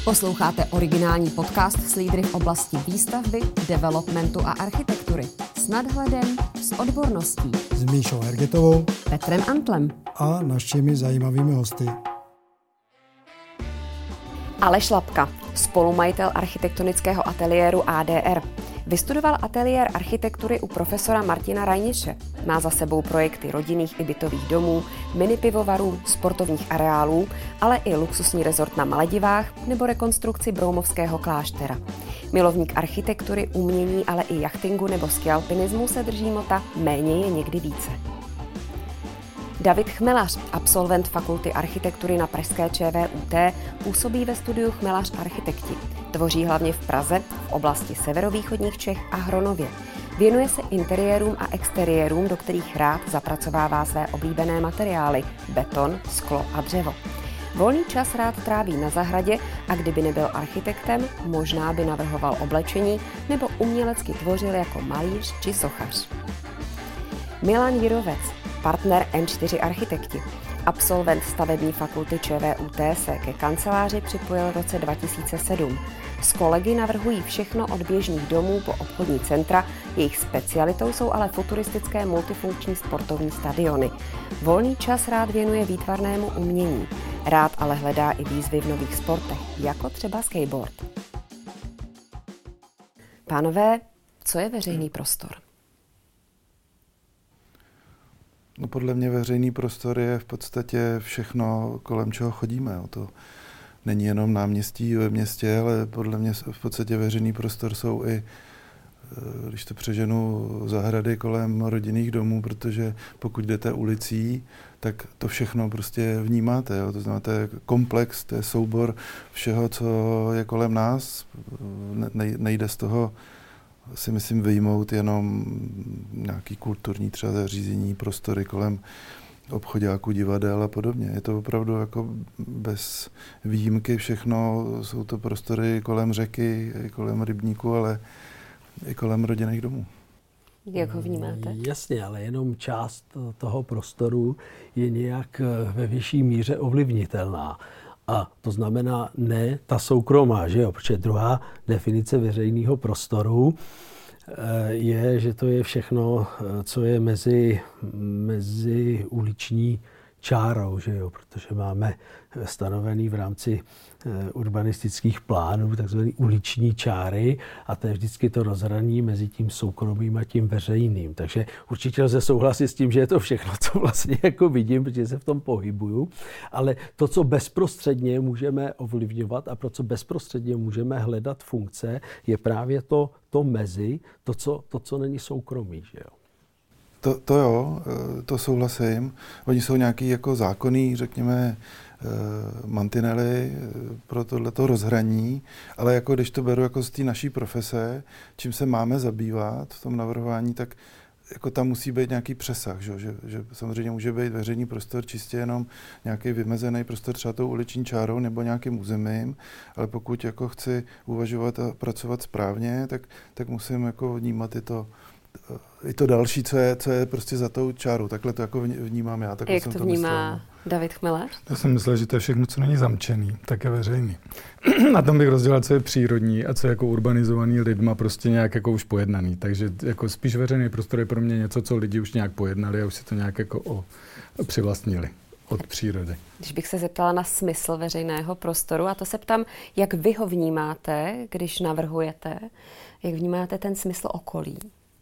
Posloucháte originální podcast s lídry v oblasti výstavby, developmentu a architektury. S nadhledem, s odborností. S Míšou Hergetovou, Petrem Antlem a našimi zajímavými hosty. Aleš Lapka, spolumajitel architektonického ateliéru ADR. Vystudoval ateliér architektury u profesora Martina Rajniše. Má za sebou projekty rodinných i bytových domů, mini pivovarů, sportovních areálů, ale i luxusní rezort na Maledivách nebo rekonstrukci Broumovského kláštera. Milovník architektury, umění, ale i jachtingu nebo skialpinismu se drží mota méně je někdy více. David Chmelař, absolvent Fakulty architektury na pražské ČVUT, působí ve studiu Chmelař architekti. Tvoří hlavně v Praze, v oblasti severovýchodních Čech a Hronově. Věnuje se interiérům a exteriérům, do kterých rád zapracovává své oblíbené materiály – beton, sklo a dřevo. Volný čas rád tráví na zahradě a kdyby nebyl architektem, možná by navrhoval oblečení nebo umělecky tvořil jako malíř či sochař. Milan Jirovec, partner N4 architekti. Absolvent stavební fakulty ČVUT se ke kanceláři připojil v roce 2007. S kolegy navrhují všechno od běžných domů po obchodní centra, jejich specialitou jsou ale futuristické multifunkční sportovní stadiony. Volný čas rád věnuje výtvarnému umění. Rád ale hledá i výzvy v nových sportech, jako třeba skateboard. Pánové, co je veřejný prostor? No podle mě veřejný prostor je v podstatě všechno, kolem čeho chodíme. To není jenom náměstí ve městě, ale podle mě v podstatě veřejný prostor jsou i, když to přeženu, zahrady kolem rodinných domů, protože pokud jdete ulicí, tak to všechno prostě vnímáte. Jo? To znamená, to je komplex, to je soubor všeho, co je kolem nás. Nejde z toho, si myslím, vyjmout jenom nějaký kulturní třeba zařízení, prostory kolem obchoďáků, divadel a podobně. Je to opravdu jako bez výjimky všechno, jsou to prostory kolem řeky, kolem rybníku, ale i kolem rodinných domů. Jak ho vnímáte? Jasně, ale jenom část toho prostoru je nějak ve vyšší míře ovlivnitelná. A to znamená ne ta soukromá, že jo? Protože druhá definice veřejného prostoru je, že to je všechno, co je mezi uliční čárou, že jo? Protože máme stanovený v rámci urbanistických plánů takzvané uliční čáry a to je vždycky to rozhraní mezi tím soukromým a tím veřejným. Takže určitě lze souhlasit s tím, že je to všechno, co vlastně jako vidím, protože se v tom pohybuju, ale to, co bezprostředně můžeme ovlivňovat a pro co bezprostředně můžeme hledat funkce, je právě to mezi, to, co není soukromí, že jo. To jo, to souhlasím. Oni jsou nějaký jako zákonný, řekněme, mantinely pro tohleto rozhraní, ale jako když to beru jako z té naší profese, čím se máme zabývat v tom navrhování, tak jako tam musí být nějaký přesah, že samozřejmě může být veřejný prostor čistě jenom nějaký vymezený prostor třeba tou uliční čárou nebo nějakým územím, ale pokud jako chci uvažovat a pracovat správně, tak musím jako vnímat i to další, co je prostě za tou čárou. Takhle to jako vnímám já. Jak to vnímá David Chmelař? Já jsem myslel, že to je všechno, co není zamčený, tak je veřejný. Na tom bych rozdělal, co je přírodní a co je jako urbanizovaný lidma, prostě nějak jako už pojednaný. Takže jako spíš veřejný prostor je pro mě něco, co lidi už nějak pojednali a už si to nějak jako přivlastnili od přírody. Když bych se zeptala na smysl veřejného prostoru, a to se ptám, jak vy ho vnímáte, když navrhujete, jak vnímáte ten smysl okolí?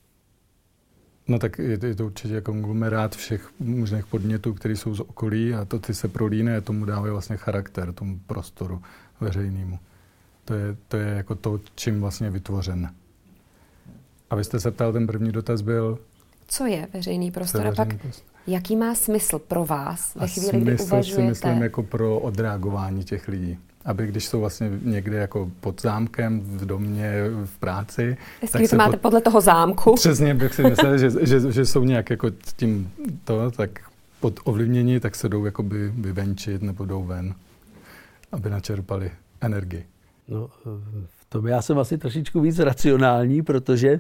No tak je to určitě konglomerát všech možných podnětů, které jsou z okolí a to ty se prolíne a tomu dávají vlastně charakter, tomu prostoru veřejnému. To je jako to, čím vlastně je vytvořen. A vy jste se ptal, ten první dotaz byl... Co je veřejný prostor? A pak jaký má smysl pro vás ve chvíli, kdy uvažujete? Si myslím jako pro odreagování těch lidí. Aby když jsou vlastně někde jako pod zámkem, v domě, v práci... Jestli to máte podle toho zámku. Přesně bych si myslel, že jsou nějak jako tím tak pod ovlivnění, tak se jdou jakoby vyvenčit nebo jdou ven, aby načerpali energii. No, v tom já jsem asi trošičku víc racionální, protože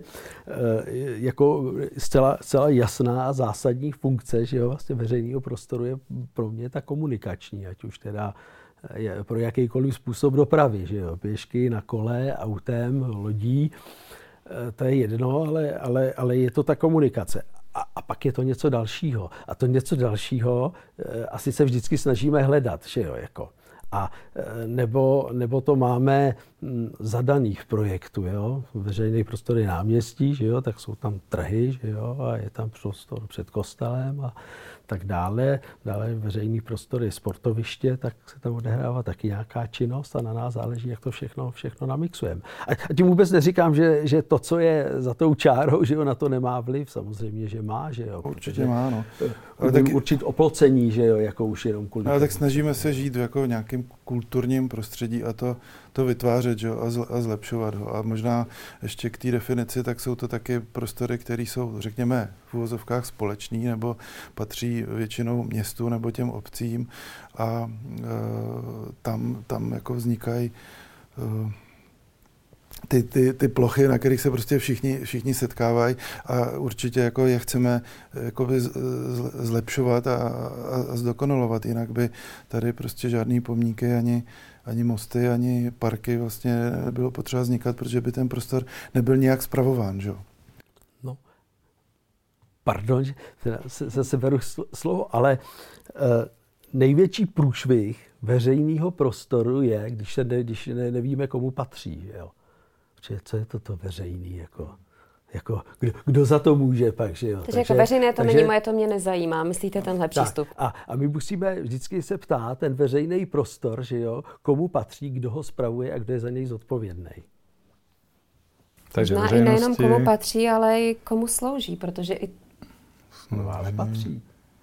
jako zcela jasná a zásadní funkce, že jo, vlastně veřejného prostoru je pro mě ta komunikační, ať už teda pro jakýkoliv způsob dopravy, že jo? Pěšky, na kole, autem, lodí, to je jedno, ale je to ta komunikace. A pak je to něco dalšího. A to něco dalšího asi se vždycky snažíme hledat, že jo, jako. A nebo to máme zadaných projektů, jo? Veřejný prostory náměstí, že jo? Tak jsou tam trhy, že jo? A je tam prostor před kostelem a tak dále. Dále veřejný prostory sportoviště, tak se tam odehrává taky nějaká činnost a na nás záleží, jak to všechno namixujeme. A tím vůbec neříkám, že to, co je za tou čárou, že jo, na to nemá vliv. Samozřejmě, že má, že jo. Určitě má, no. Ale tak určit oplocení, že jo, jako už jenom kvůli. Ale tak snažíme se žít v jako nějakém kulturním prostředí a to vytvářet, že jo, a zlepšovat ho. A možná ještě k té definici, tak jsou to taky prostory, které jsou, řekněme, v uvozovkách společný, nebo patří většinou městu nebo těm obcím a tam jako vznikají ty plochy, na kterých se prostě všichni setkávají a určitě jako je chceme jakoby zlepšovat a zdokonalovat, jinak by tady prostě žádný pomníky ani mosty, ani parky vlastně nebylo potřeba vznikat, protože by ten prostor nebyl nějak spravován, že jo? No, pardon, že se beru slovo, ale největší průšvih veřejného prostoru je, když nevíme, komu patří, jo? Co je to veřejný, jako kdo za to může pak, že jo. Takže jako veřejné to není moje, to mě nezajímá. Myslíte tenhle přístup? A my musíme vždycky se ptát, ten veřejný prostor, že jo, komu patří, kdo ho spravuje a kdo je za něj zodpovědný. Takže možná i nejenom komu patří, ale i komu slouží, protože i... No, ale patří.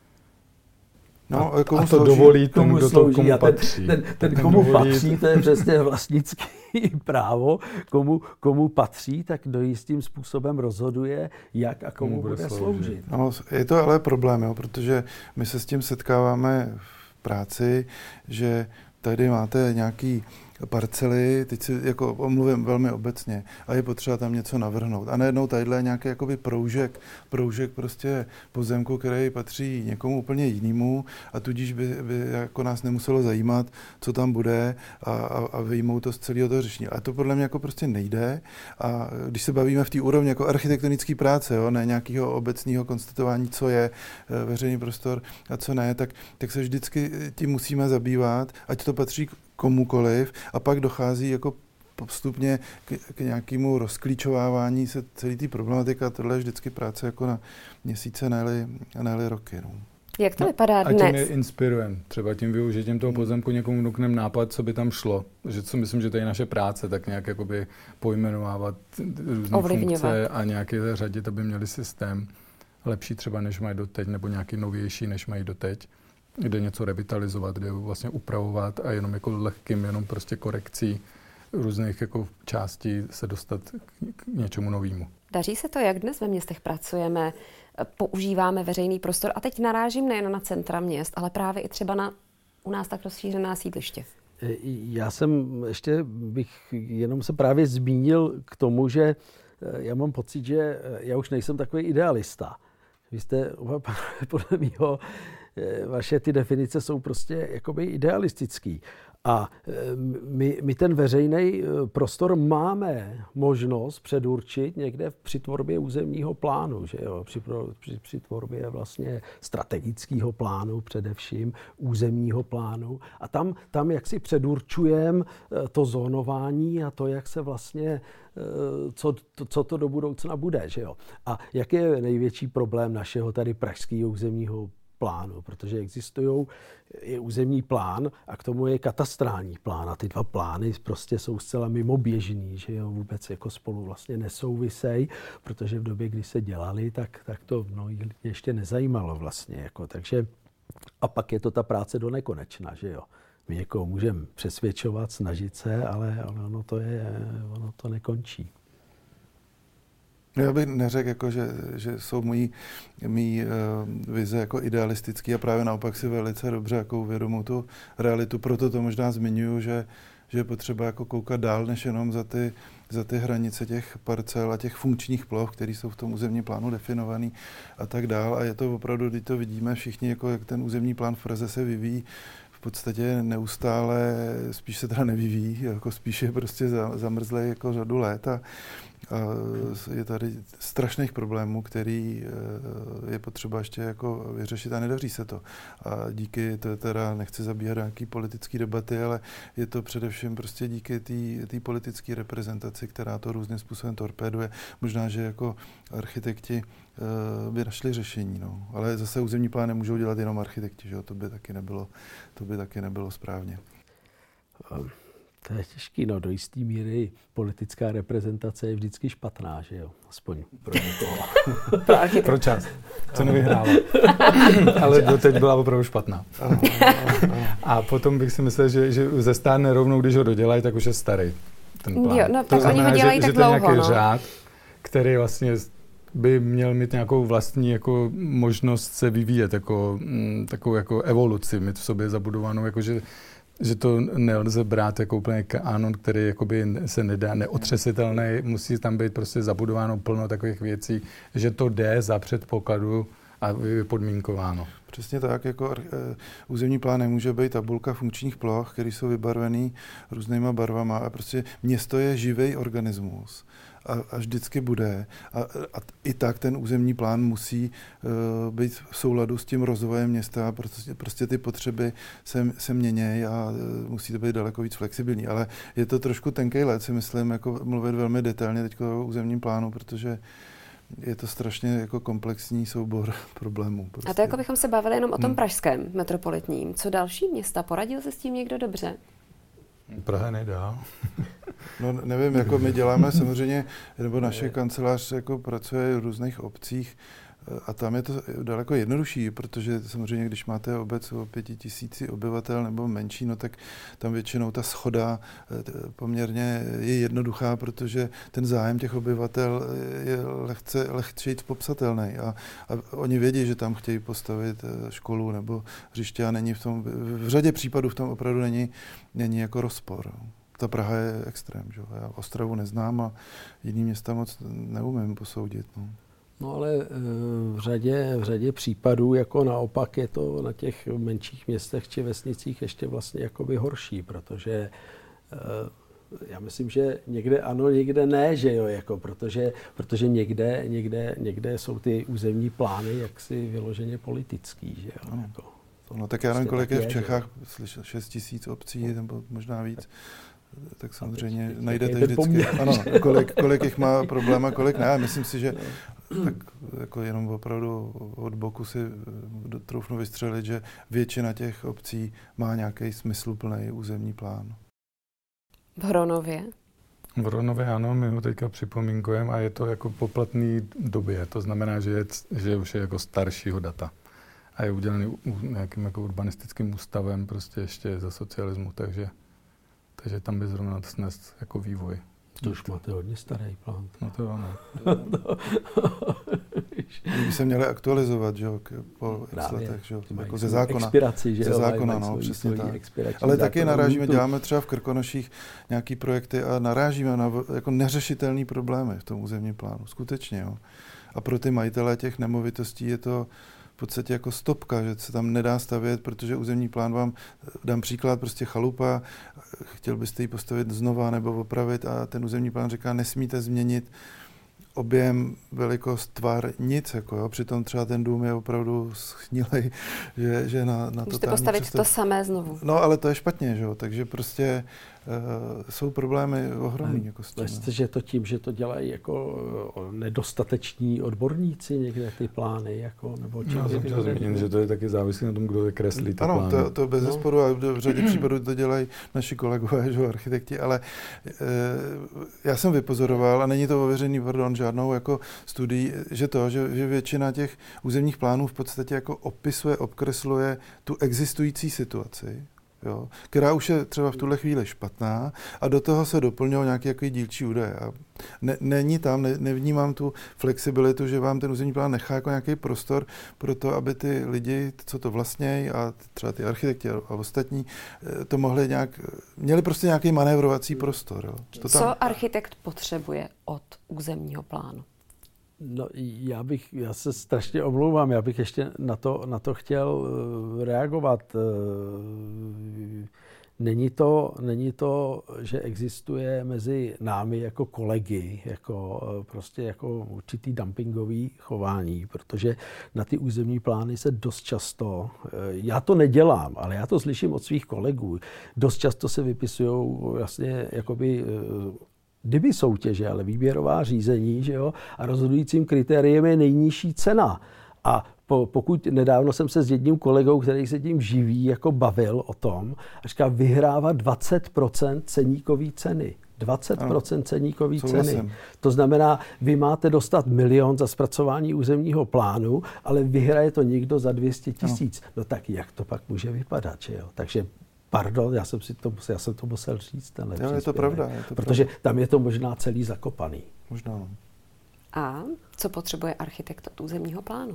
No, a to slouží, dovolí tomu, kdo to komu patří. Ten komu patří, to je přesně vlastnické právo. Komu patří, tak do jistým způsobem rozhoduje, jak a komu bude sloužit. No, je to ale problém, jo, protože my se s tím setkáváme v práci, že tady máte nějaký parcely, teď si jako omluvím velmi obecně, a je potřeba tam něco navrhnout. A najednou tadyhle je nějaký jakoby proužek prostě pozemku, který patří někomu úplně jinému a tudíž by jako nás nemuselo zajímat, co tam bude a vyjmout to z celého toho řešení. A to podle mě jako prostě nejde. A když se bavíme v té úrovni jako architektonické práce, jo, ne nějakého obecného konstatování, co je veřejný prostor a co ne, tak se vždycky tím musíme zabývat, ať to patří komukoliv, a pak dochází jako postupně k nějakému rozklíčovávání se celé té problematiky a tohle je vždycky práce jako na měsíce, ne-li roky. No. Jak to vypadá dnes? A tím je inspirujeme. Třeba tím využitím toho pozemku někomu vnukneme nápad, co by tam šlo. Že co myslím, že to je naše práce, tak nějak jakoby pojmenovávat různé funkce a nějaký zařadit, aby měli systém lepší třeba, než mají doteď, nebo nějaký novější, než mají doteď, kde něco revitalizovat, kde vlastně upravovat a jenom jako lehkým, jenom prostě korekcí různých jako částí se dostat k něčemu novému. Daří se to, jak dnes ve městech pracujeme, používáme veřejný prostor a teď narážím nejen na centra měst, ale právě i třeba na u nás tak rozšířená sídliště. Já bych jenom se právě zmínil k tomu, že já mám pocit, že já už nejsem takový idealista. Vy jste, podle mého, vaše ty definice jsou prostě jakoby idealistický. A my ten veřejný prostor máme možnost předurčit někde při tvorbě územního plánu, že jo? Při tvorbě vlastně strategického plánu, především územního plánu. A tam jak si předurčujeme to zónování a to, jak se vlastně, co to do budoucna bude, že jo? A jaký je největší problém našeho tady pražského územního plánu, protože je územní plán a k tomu je katastrální plán a ty dva plány prostě jsou zcela mimoběžný, že jo, vůbec jako spolu vlastně nesouvisej, protože v době, kdy se dělali, tak to ještě nezajímalo vlastně, jako, takže a pak je to ta práce do nekonečna, že jo. My někoho můžeme přesvědčovat, snažit se, ale ono to nekončí. Já bych neřekl, jako, že jsou mý vize jako idealistický a právě naopak si velice dobře jako uvědomuji tu realitu. Proto to možná zmiňuji, že je potřeba jako koukat dál, než jenom za ty hranice těch parcel a těch funkčních ploch, které jsou v tom územním plánu definovaný a tak dál. A je to opravdu, když to vidíme všichni, jako jak ten územní plán v Praze se vyvíjí v v podstatě neustále, spíš se teda nevyvíjí, jako spíš je prostě zamrzlej jako řadu let a je tady strašných problémů, který je potřeba ještě jako vyřešit a nedaří se to. A díky, to teda nechci zabíhat nějaký politické debaty, ale je to především prostě díky té politické reprezentaci, která to různým způsobem torpéduje. Možná, že jako architekti by našli řešení, no. Ale zase územní plán nemůžou dělat jenom architekti, že jo? To by taky nebylo správně. To je těžký, no, do jistý míry politická reprezentace je vždycky špatná, že jo, aspoň pro někoho. Pro čas. Co nevyhrála. Ale doteď byla opravdu špatná. A potom bych si myslel, že zestárne rovnou, když ho dodělají, tak už je starý ten plán. Jo, no, tak oni ho dělají tak dlouho, že to je nějaký řád, který vlastně by měl mít nějakou vlastní jako možnost se vyvíjet, takovou jako evoluci, mít v sobě zabudovanou, jakože že to nelze brát jako úplně kanon, který jakoby se nedá, neotřesitelný, musí tam být prostě zabudováno plno takových věcí, že to jde za předpokladu a je podmínkováno. Přesně tak, jako územní plán nemůže být tabulka funkčních ploch, které jsou vybarvený různýma barvama a prostě město je živý organismus. A vždycky bude. A i tak ten územní plán musí být v souladu s tím rozvojem města, protože prostě ty potřeby se měnějí a musí to být daleko víc flexibilní. Ale je to trošku tenkej led, si myslím, jako mluvit velmi detailně teď o územním plánu, protože je to strašně jako komplexní soubor problémů. Prostě. A to jako bychom se bavili jenom o tom pražském metropolitním. Co další města? Poradil se s tím někdo dobře? Praha nedá. No nevím, jako my děláme samozřejmě, nebo naše kancelář jako pracuje v různých obcích a tam je to daleko jednodušší, protože samozřejmě, když máte obec o 5000 obyvatel nebo menší, no tak tam většinou ta shoda poměrně je jednoduchá, protože ten zájem těch obyvatel je lehčej popsatelný a oni vědí, že tam chtějí postavit školu nebo hřiště a není v řadě případů v tom opravdu není jako rozpor. Ta Praha je extrém, že? Já Ostravu neznám a jiný města moc neumím posoudit. No ale v řadě případů jako naopak je to na těch menších městech či vesnicích ještě vlastně jakoby horší, protože já myslím, že někde ano, někde ne, že jo, jako protože někde jsou ty územní plány jaksi vyloženě politický, že jo. Jako, no tak já nevím, kolik je v Čechách, 6 000 obcí, nebo možná víc. Tak samozřejmě najdete vždycky, ano, kolik jich má problém a kolik ne. Myslím si, že tak jako jenom opravdu od boku si troufnu vystřelit, že většina těch obcí má nějaký smysluplný územní plán. V Hronově? V Hronově ano, my ho teďka připomínkujeme a je to jako poplatný době. To znamená, že už je jako staršího data. A je udělaný nějakým jako urbanistickým ústavem prostě ještě za socialismu, takže tam by zrovna snést jako vývoj. To už máte hodně starý plán. No to ano. By se měli aktualizovat, že jo, po letech, že jo, jako ze zákona. Expiraci, že jo. Ze zákona, no, přesně tak. Ale taky narážíme, děláme třeba v Krkonoších nějaký projekty a narážíme na jako neřešitelný problémy v tom územním plánu, skutečně, jo. A pro ty majitele těch nemovitostí je to v podstatě jako stopka, že se tam nedá stavět, protože územní plán vám, dám příklad, prostě chalupa, chtěl byste ji postavit znova nebo opravit a ten územní plán říká, nesmíte změnit objem, velikost, tvar, nic, jako jo. Přitom třeba ten dům je opravdu schnilej, že na to musíte postavit to samé znovu. No, ale to je špatně, že jo, takže prostě jsou problémy ohromný. Jako Myslíte, že to tím, že to dělají jako nedostateční odborníci někde ty plány, jako, nebo čím? No, jsem chtěl zmínit, že to je taky závislé na tom, kdo je kreslí ty plány. Ano, to bez zesporu a v řadě případů to dělají naši kolegové, že architekti, ale já jsem vypozoroval, a není to ověřený, žádnou jako studii, že většina těch územních plánů v podstatě jako opisuje, obkresluje tu existující situaci, jo, která už je třeba v tuhle chvíli špatná a do toho se doplňují nějaké jako dílčí údaje. A není tam, nevnímám tu flexibilitu, že vám ten územní plán nechá jako nějaký prostor pro to, aby ty lidi, co to vlastnějí a třeba ty architekti a ostatní, to měli prostě nějaký manévrovací prostor. Jo. Co architekt potřebuje od územního plánu? No, já se strašně omlouvám, já bych ještě na to chtěl reagovat. Není to, že existuje mezi námi jako kolegy, jako určitý dumpingový chování, protože na ty územní plány se dost často, já to nedělám, ale já to slyším od svých kolegů, dost často se vypisují vlastně jakoby kdyby soutěže, ale výběrová řízení, že jo, a rozhodujícím kritériem je nejnižší cena. A pokud nedávno jsem se s jedním kolegou, který se tím živí, jako bavil o tom, a říká, vyhrává 20% ceníkový ceny. 20% ceníkový ceny. To znamená, vy máte dostat 1 milion za zpracování územního plánu, ale vyhraje to někdo za 200 000. No tak jak to pak může vypadat, že jo? Takže pardon, já jsem to musel říct. Je to pravda. Protože tam je to možná celý zakopaný. Možná. No. A co potřebuje architekt od územního plánu?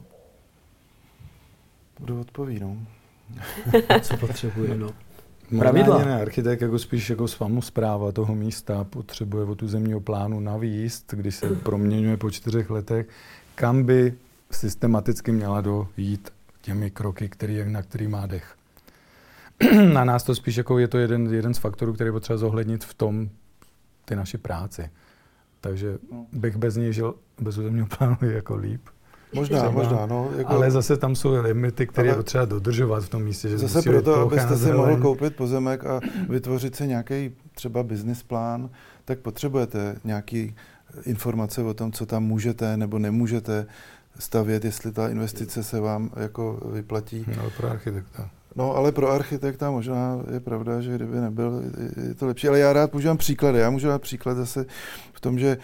Kdo odpoví, no? Co potřebuje, no? Pravidla. Ne, architekt jako spíš jako samospráva toho místa potřebuje od územního plánu navíst, když se proměňuje po 4 letech, kam by systematicky měla dojít těmi kroky, na který má dech. Na nás to spíš jako je to jeden z faktorů, který potřeba zohlednit v tom ty naši práci. Takže bych bez něj žil, bez územního plánu je jako líp. Možná, no. Jako, ale zase tam jsou limity, které je potřeba dodržovat v tom místě. Že zase proto, abyste si mohl koupit pozemek a vytvořit si nějaký třeba business plán, tak potřebujete nějaký informace o tom, co tam můžete nebo nemůžete stavět, jestli ta investice se vám jako vyplatí. No, pro architekta. No, ale pro architekta možná je pravda, že kdyby nebyl, je to lepší. Ale já rád používám příklady. Já můžu dát příklad zase v tom, že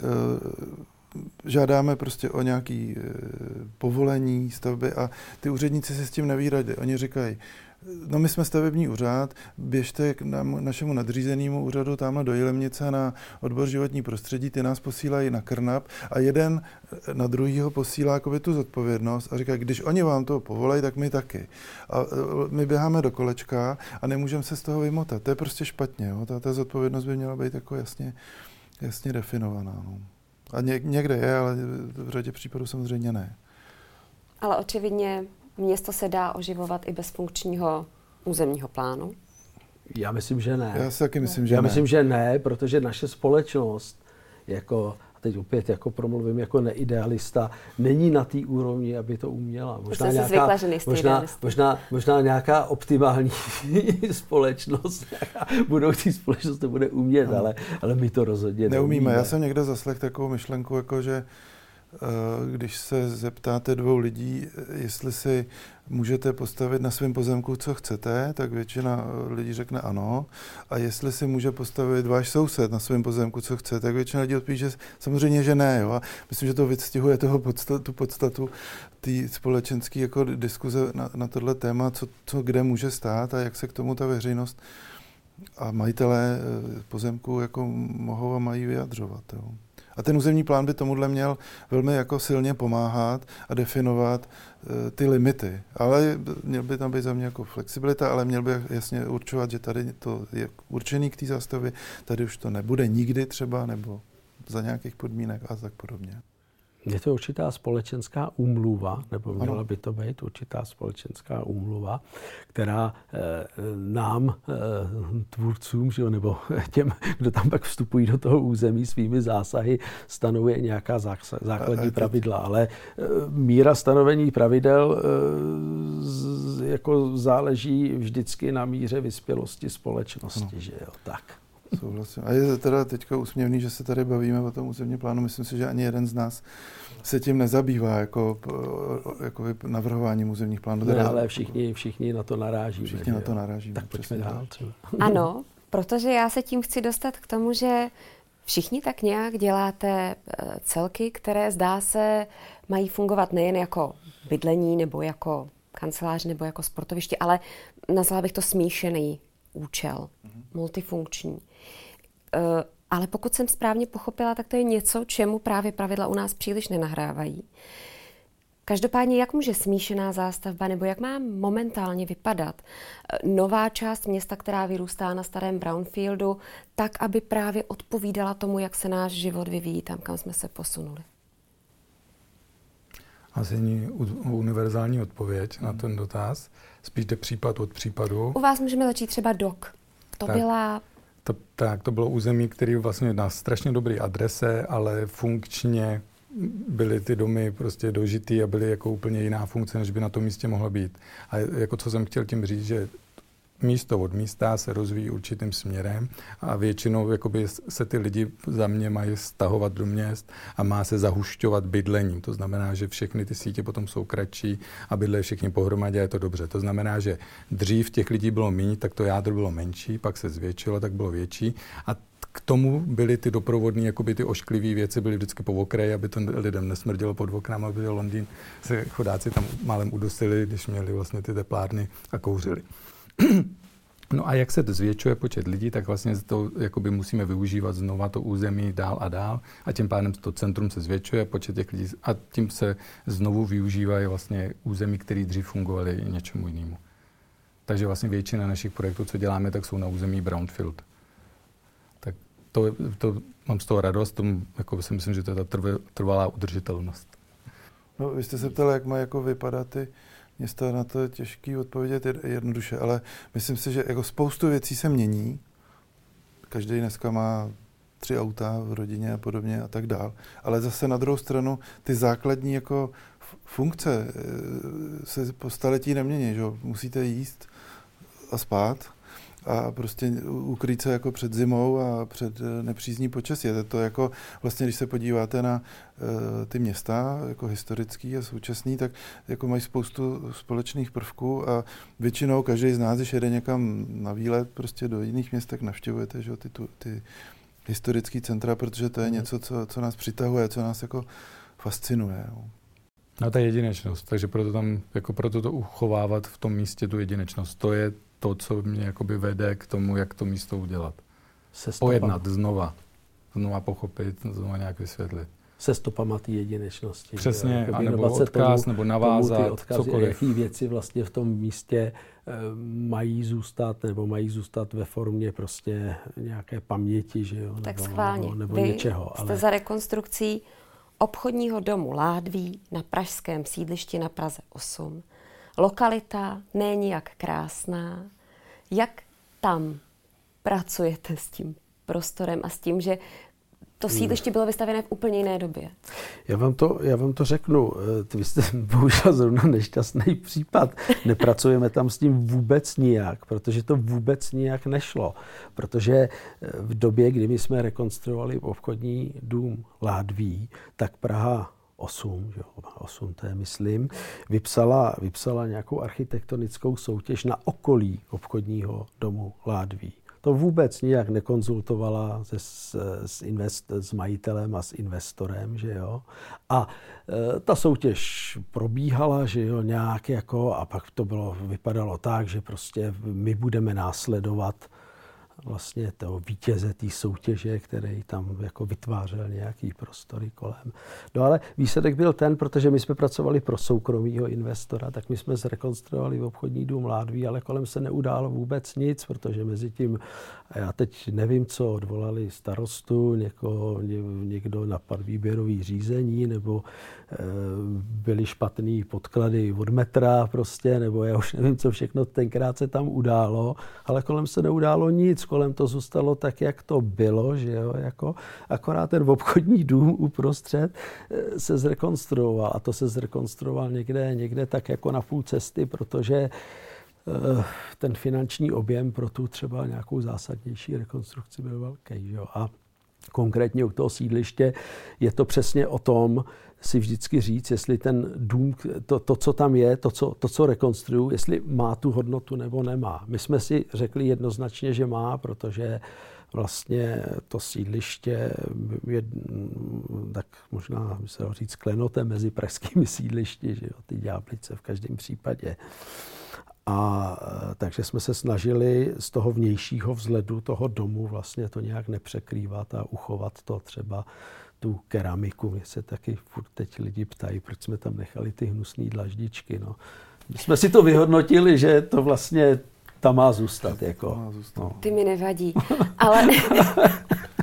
žádáme prostě o nějaké povolení stavby a ty úředníci si s tím neví rady. Oni říkají, no my jsme stavební úřad, běžte k našemu nadřízenému úřadu tamhle do Jilemnice na odbor životní prostředí, ty nás posílají na KRNAP a jeden na druhýho posílá jakoby tu zodpovědnost a říká, když oni vám to povolají, tak my taky. A my běháme do kolečka a nemůžeme se z toho vymotat. To je prostě špatně. Jo? Ta zodpovědnost by měla být jako jasně definovaná. No. A někde je, ale v řadě případů samozřejmě ne. Ale očividně město se dá oživovat i bez funkčního územního plánu? Já myslím, že ne. Já si taky myslím, že ne. Myslím, že ne, protože naše společnost, a teď opět jako promluvím jako neidealista, není na té úrovni, aby to uměla. Možná nějaká optimální společnost, budoucí společnost to bude umět, ale my to rozhodně neumíme. Já jsem někde zaslechl takovou myšlenku, jako že když se zeptáte 2 lidí, jestli si můžete postavit na svém pozemku, co chcete, tak většina lidí řekne ano. A jestli si může postavit váš soused na svém pozemku, co chce, tak většina lidí odpoví, že samozřejmě, že ne. Jo? A myslím, že to vystihuje tu podstatu té společenské jako diskuze na tohle téma, co kde může stát a jak se k tomu ta veřejnost a majitelé pozemku jako mohou a mají vyjadřovat. Jo? A ten územní plán by tomuhle měl velmi jako silně pomáhat a definovat ty limity. Ale měl by tam být za mě jako flexibilita, ale měl by jasně určovat, že tady to je určený k té zástavě, tady už to nebude nikdy třeba, nebo za nějakých podmínek a tak podobně. Je to určitá společenská úmluva, nebo měla by to být určitá společenská úmluva, která nám, tvůrcům, nebo těm, kdo tam pak vstupují do toho území svými zásahy, stanovuje nějaká základní pravidla. Ale míra stanovení pravidel jako záleží vždycky na míře vyspělosti společnosti, že jo, tak. Souhlasím. A je teda teďka úsměvný, že se tady bavíme o tom územním plánu. Myslím si, že ani jeden z nás se tím nezabývá jako navrhováním územních plánů. Ne, ale všichni na to narážíme. Všichni na to narážíme. Tak pojďme dál třeba. Ano, protože já se tím chci dostat k tomu, že všichni tak nějak děláte celky, které zdá se mají fungovat nejen jako bydlení nebo jako kancelář nebo jako sportoviště, ale nazvala bych to smíšený účel, multifunkční. Ale pokud jsem správně pochopila, tak to je něco, čemu právě pravidla u nás příliš nenahrávají. Každopádně, jak může smíšená zástavba, nebo jak má momentálně vypadat nová část města, která vyrůstá na starém brownfieldu, tak, aby právě odpovídala tomu, jak se náš život vyvíjí tam, kam jsme se posunuli? asi není univerzální odpověď na ten dotaz. Spíš jde případ od případu. U vás můžeme začít třeba DOK. To bylo území, které vlastně na strašně dobré adrese, ale funkčně byly ty domy prostě dožitý a byly jako úplně jiná funkce, než by na tom místě mohla být. A jako co jsem chtěl tím říct, že místo od místa se rozvíjí určitým směrem a většinou jakoby se ty lidi za mě mají stahovat do měst a má se zahušťovat bydlením. To znamená, že všechny ty sítě potom jsou kratší a bydlejí všichni pohromadě a je to dobře. To znamená, že dřív těch lidí bylo méně, tak to jádro bylo menší, pak se zvětšilo, tak bylo větší a k tomu byly ty doprovodné, jakoby ty ošklivé věci byly vždycky po okraji, aby to lidem nesmrdělo pod oknama, protože Londýn se chudáci tam málem udusili, když měli vlastně ty teplárny a kouřili. No a jak se zvětšuje počet lidí, tak vlastně to jakoby musíme využívat znova to území dál a dál a tím pádem to centrum se zvětšuje, počet těch lidí a tím se znovu využívají vlastně území, které dřív fungovaly něčemu jinému. Takže vlastně většina našich projektů, co děláme, tak jsou na území brownfield. Tak to mám z toho radost, jako si myslím, že to je ta trvalá udržitelnost. No, vy jste se ptali, jak má jako vypadat ty města, na to je těžký odpovědět jednoduše, ale myslím si, že jako spoustu věcí se mění. Každý dneska má 3 auta v rodině a podobně a tak dál. Ale zase na druhou stranu ty základní jako funkce se po staletí nemění, že? Musíte jíst a spát a prostě ukrýt se jako před zimou a před nepřízní počasí. To jako vlastně, když se podíváte na ty města, jako historický a současný, tak jako mají spoustu společných prvků a většinou každý z nás, když jede někam na výlet prostě do jiných měst, tak navštěvujete, že, ty historické centra, protože to je něco, co nás přitahuje, co nás jako fascinuje. No ta jedinečnost, takže proto to uchovávat v tom místě tu jedinečnost, to je to, co mě jakoby vede k tomu, jak to místo udělat. Pojednat znova pochopit, znova nějak vysvětlit. Se stopama té jedinečnosti. Přesně, nebo odkaz, nebo navázat, cokoliv. Jaký věci vlastně v tom místě mají zůstat ve formě prostě nějaké paměti, že jo? Tak schválně. Nebo vy něčeho. Jste za rekonstrukcí obchodního domu Ládví na pražském sídlišti na Praze 8. Lokalita není nijak krásná. Jak tam pracujete s tím prostorem a s tím, že to sídliště bylo vystavěné v úplně jiné době? Já vám to řeknu. Vy jste bohužel zrovna nešťastný případ. Nepracujeme tam s tím vůbec nijak, protože to vůbec nijak nešlo. Protože v době, kdy my jsme rekonstruovali obchodní dům Ládví, tak Praha 8 to je, myslím, vypsala nějakou architektonickou soutěž na okolí obchodního domu Ládví. To vůbec nijak nekonzultovala s majitelem a s investorem, že jo. A ta soutěž probíhala, že jo, nějak jako, a pak to vypadalo tak, že prostě my budeme následovat vlastně toho vítěze té soutěže, který tam jako vytvářel nějaký prostory kolem. No ale výsledek byl ten, protože my jsme pracovali pro soukromého investora, tak my jsme zrekonstruovali obchodní dům Ládví, ale kolem se neudálo vůbec nic, protože mezi tím, já teď nevím co, odvolali starostu, někdo napadl výběrový řízení, nebo byly špatný podklady od metra prostě, nebo já už nevím, co všechno tenkrát se tam událo, ale kolem se neudálo nic, kolem to zůstalo tak, jak to bylo, že jo, jako akorát ten obchodní dům uprostřed se zrekonstruoval a to se zrekonstruoval někde tak jako na půl cesty, protože ten finanční objem pro tu třeba nějakou zásadnější rekonstrukci byl velký, že jo, a konkrétně u toho sídliště je to přesně o tom, si vždycky říct, jestli ten dům, to co tam je, to, co rekonstruuju, jestli má tu hodnotu nebo nemá. My jsme si řekli jednoznačně, že má, protože vlastně to sídliště je tak možná, by se dalo říct, klenotem mezi pražskými sídlišti, že jo, ty Ďáblice v každém případě. A takže jsme se snažili z toho vnějšího vzhledu toho domu vlastně to nějak nepřekrývat a uchovat to třeba tu keramiku. Mě se taky furt teď lidi ptají, proč jsme tam nechali ty hnusné dlaždičky. No. My jsme si to vyhodnotili, že to vlastně tam má zůstat. Jako. No. Ty mi nevadí, ale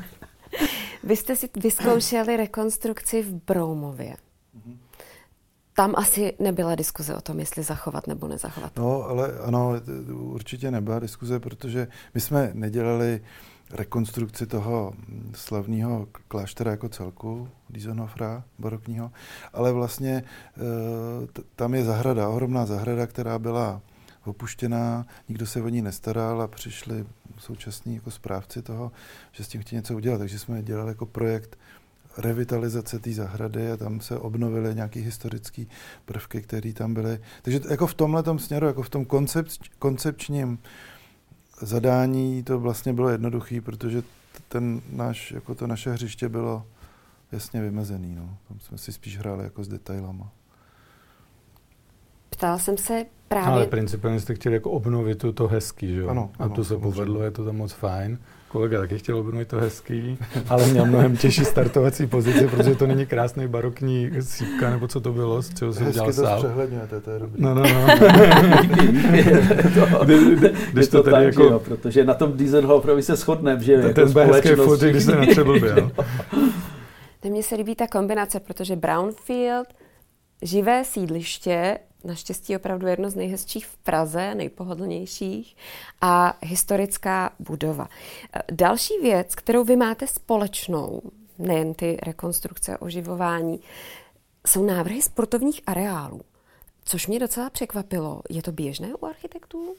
vy jste si vyzkoušeli rekonstrukci v Broumově. tam asi nebyla diskuze o tom, jestli zachovat nebo nezachovat. No, ale ano, určitě nebyla diskuze, protože my jsme nedělali rekonstrukci toho slavného kláštera jako celku, Diessenhofera barokního, ale vlastně tam je zahrada, ohromná zahrada, která byla opuštěná, nikdo se o ní nestaral a přišli současní jako správci toho, že s tím chtějí něco udělat. Takže jsme dělali jako projekt revitalizace té zahrady a tam se obnovily nějaké historické prvky, které tam byly. Takže jako v tomhletom směru, jako v tom koncepčním zadání to vlastně bylo jednoduché, protože to naše hřiště bylo jasně vymezený. No. Tam jsme si spíš hráli jako s detailama. Ptal jsem se právě... Ale principálně jste chtěli jako obnovit to hezký, že jo? Ano, a to se samozřejmě. povedlo, je to tam moc fajn. Kolega taky chtěl obnovit to hezký, ale měl mnohem těžší startovací pozici, protože to není krásný barokní sípka, nebo co to bylo, z čeho se udělal sál. Hezky to zpřehledňujete, to je dobrý. No. Když to tady tak, jako... jo, protože na tom Diessenhoferovi se shodneme, že jako ten hezký fot, když se natřeblběl. Mně se líbí ta kombinace, protože Brownfield, živé sídliště, naštěstí opravdu jedno z nejhezčích v Praze, nejpohodlnějších, a historická budova. Další věc, kterou vy máte společnou, nejen ty rekonstrukce, oživování, jsou návrhy sportovních areálů, což mě docela překvapilo. Je to běžné u architektů?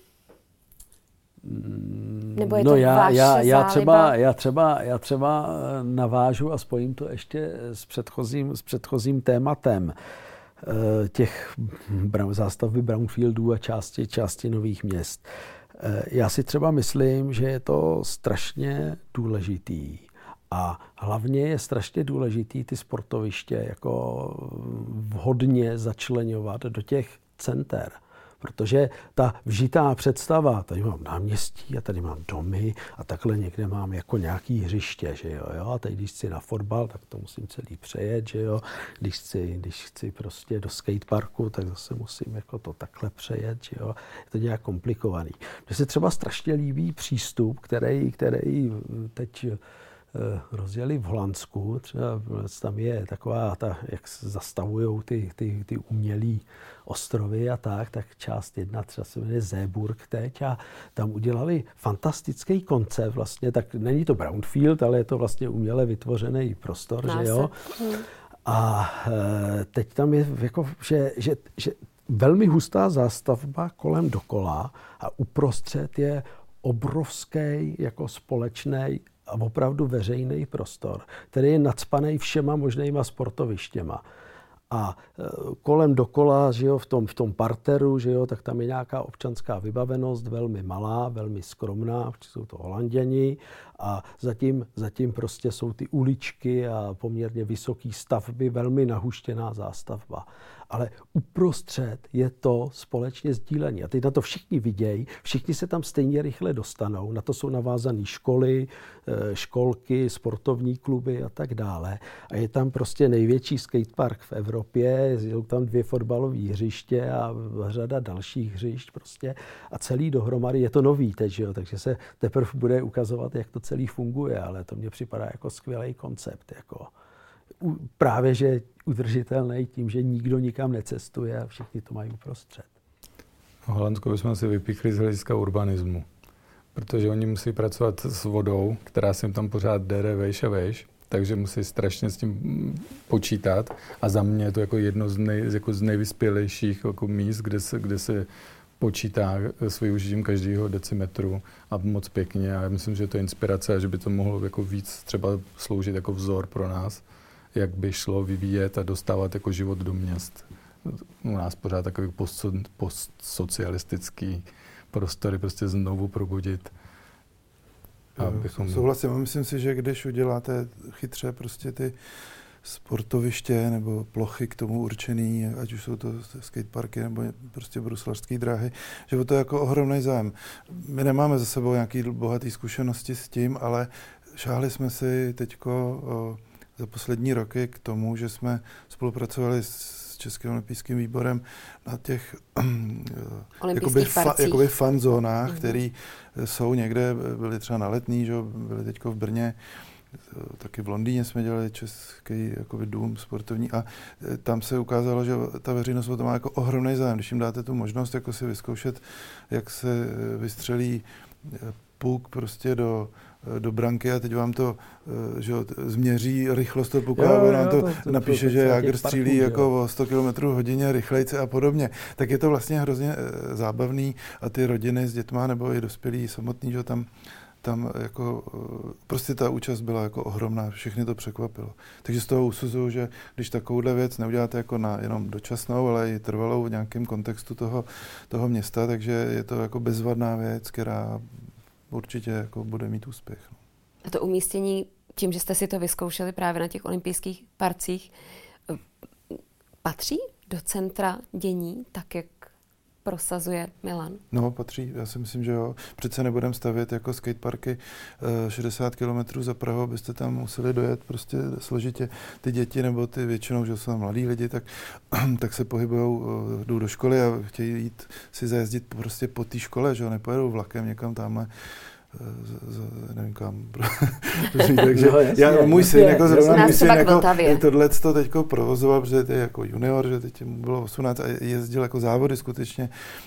Nebo je to vaše záliba? Já třeba navážu a spojím to ještě s předchozím tématem těch zástavby brownfieldů a části nových měst. Já si třeba myslím, že je to strašně důležitý. A hlavně je strašně důležitý ty sportoviště jako vhodně začleňovat do těch center. Protože ta vžitá představa, tady mám náměstí a tady mám domy a takhle někde mám jako nějaký hřiště, že jo. A teď, když chci na fotbal, tak to musím celý přejet, že jo. Když chci prostě do skateparku, tak zase musím jako to takhle přejet, že jo. Je to nějak komplikovaný. Mně se třeba strašně líbí přístup, který teď rozjeli v Holandsku, třeba tam je taková ta, jak zastavujou ty umělý ostrovy a tak část jedna třeba se jmenuje Seeburg teď a tam udělali fantastický koncept vlastně, tak není to brownfield, ale je to vlastně uměle vytvořený prostor, že jo. A teď tam je jako, že velmi hustá zástavba kolem dokola a uprostřed je obrovský jako společný a opravdu veřejný prostor, který je nacpaný všema možnýma sportovištěma. A kolem dokola, že jo, v tom parteru, že jo, tak tam je nějaká občanská vybavenost, velmi malá, velmi skromná, protože jsou to Holanděni a zatím prostě jsou ty uličky a poměrně vysoké stavby, velmi nahuštěná zástavba. Ale uprostřed je to společně sdílení. A teď na to všichni vidějí, všichni se tam stejně rychle dostanou. Na to jsou navázané školy, školky, sportovní kluby a tak dále. A je tam prostě největší skatepark v Evropě, jsou tam 2 fotbalové hřiště a řada dalších hřišť prostě. A celý dohromady je to nový teď, že jo? Takže se teprve bude ukazovat, jak to celý funguje, ale to mně připadá jako skvělý koncept. Jako právě, že udržitelný tím, že nikdo nikam necestuje a všichni to mají uprostřed. Holandsko bychom si vypíchli z hlediska urbanismu, protože oni musí pracovat s vodou, která se jim tam pořád dere vejš a vejš, takže musí strašně s tím počítat a za mě je to jako jedno z nejvyspělejších jako míst, kde se počítá s využitím každého decimetru a moc pěkně a já myslím, že to je inspirace a že by to mohlo jako víc třeba sloužit jako vzor pro nás, jak by šlo vyvíjet a dostávat jako život do měst. U nás pořád takový postsocialistický prostory prostě znovu probudit. Souhlasím, myslím si, že když uděláte chytře prostě ty sportoviště nebo plochy k tomu určený, ať už jsou to skateparky nebo prostě bruslařské dráhy, že o to je jako ohromný zájem. My nemáme za sebou nějaký bohatý zkušenosti s tím, ale šáhli jsme si teďko za poslední roky k tomu, že jsme spolupracovali s Českým olympijským výborem na těch jakoby fanzónách, které jsou někde, byly třeba na Letný, že byly teďko v Brně, taky v Londýně jsme dělali český jakoby dům sportovní a tam se ukázalo, že ta veřejnost o to má jako ohromný zájem. Když jim dáte tu možnost jako si vyzkoušet, jak se vystřelí puk prostě do branky a teď vám to že změří rychlost toho puku a on to napíše, že Jágr střílí jako o 100 km hodině rychlejce a podobně. Tak je to vlastně hrozně zábavný a ty rodiny s dětma nebo i dospělí samotný, že tam jako prostě ta účast byla jako ohromná, všechny to překvapilo. Takže z toho usuzuju, že když takovouhle věc neuděláte jako na jenom dočasnou, ale i trvalou v nějakém kontextu toho města, takže je to jako bezvadná věc, která určitě jako bude mít úspěch. A to umístění, tím, že jste si to vyzkoušeli právě na těch olympijských parcích, patří do centra dění, tak jak prosazuje Milan? No, patří. Já si myslím, že jo. Přece nebudeme stavět jako skateparky 60 km za Prahou, abyste tam museli dojet prostě složitě. Ty děti nebo ty většinou, že jsou mladí lidi, tak se pohybujou, jdou do školy a chtějí jít si zajezdit prostě po té škole, že jo, nepojedou vlakem někam tamhle nevím kam. Takže můj syn jako zrovna tohleto teďko provozoval, protože je jako junior, že teď mu bylo 18 a jezdil jako závody skutečně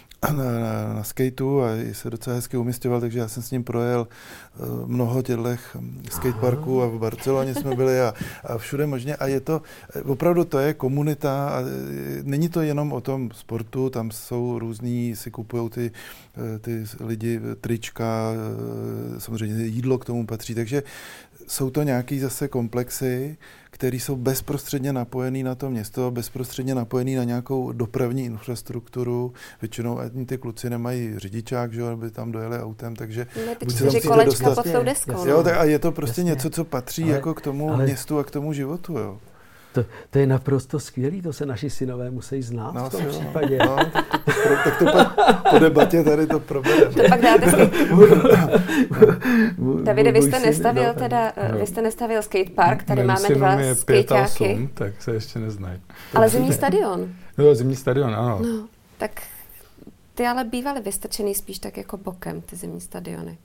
na skateu a se docela hezky umisťoval, takže já jsem s ním projel mnoho těchto skateparků a v Barceloně jsme byli a všude možně a je to, opravdu to je komunita a není to jenom o tom sportu, tam jsou různí, si kupujou ty lidi trička, samozřejmě jídlo k tomu patří, takže jsou to nějaký zase komplexy, které jsou bezprostředně napojený na to město, bezprostředně napojený na nějakou dopravní infrastrukturu. Většinou ty kluci nemají řidičák, že aby tam dojeli autem, takže buď se tam kolečka pod tou deskou. Jo, a je to prostě něco, co patří jako k tomu městu a k tomu životu, jo. To je naprosto skvělý, to se naši synové musí znát v tom případě. No, tak to po debatě tady to probereme. To pak dáte Davide, vy jste nestavil skatepark, tady máme dva skejťáky. Tak se ještě neznají. Ale zimní stadion. No, zimní stadion, ano. No, tak ty ale bývaly vystrčený spíš tak jako bokem, ty zimní stadiony.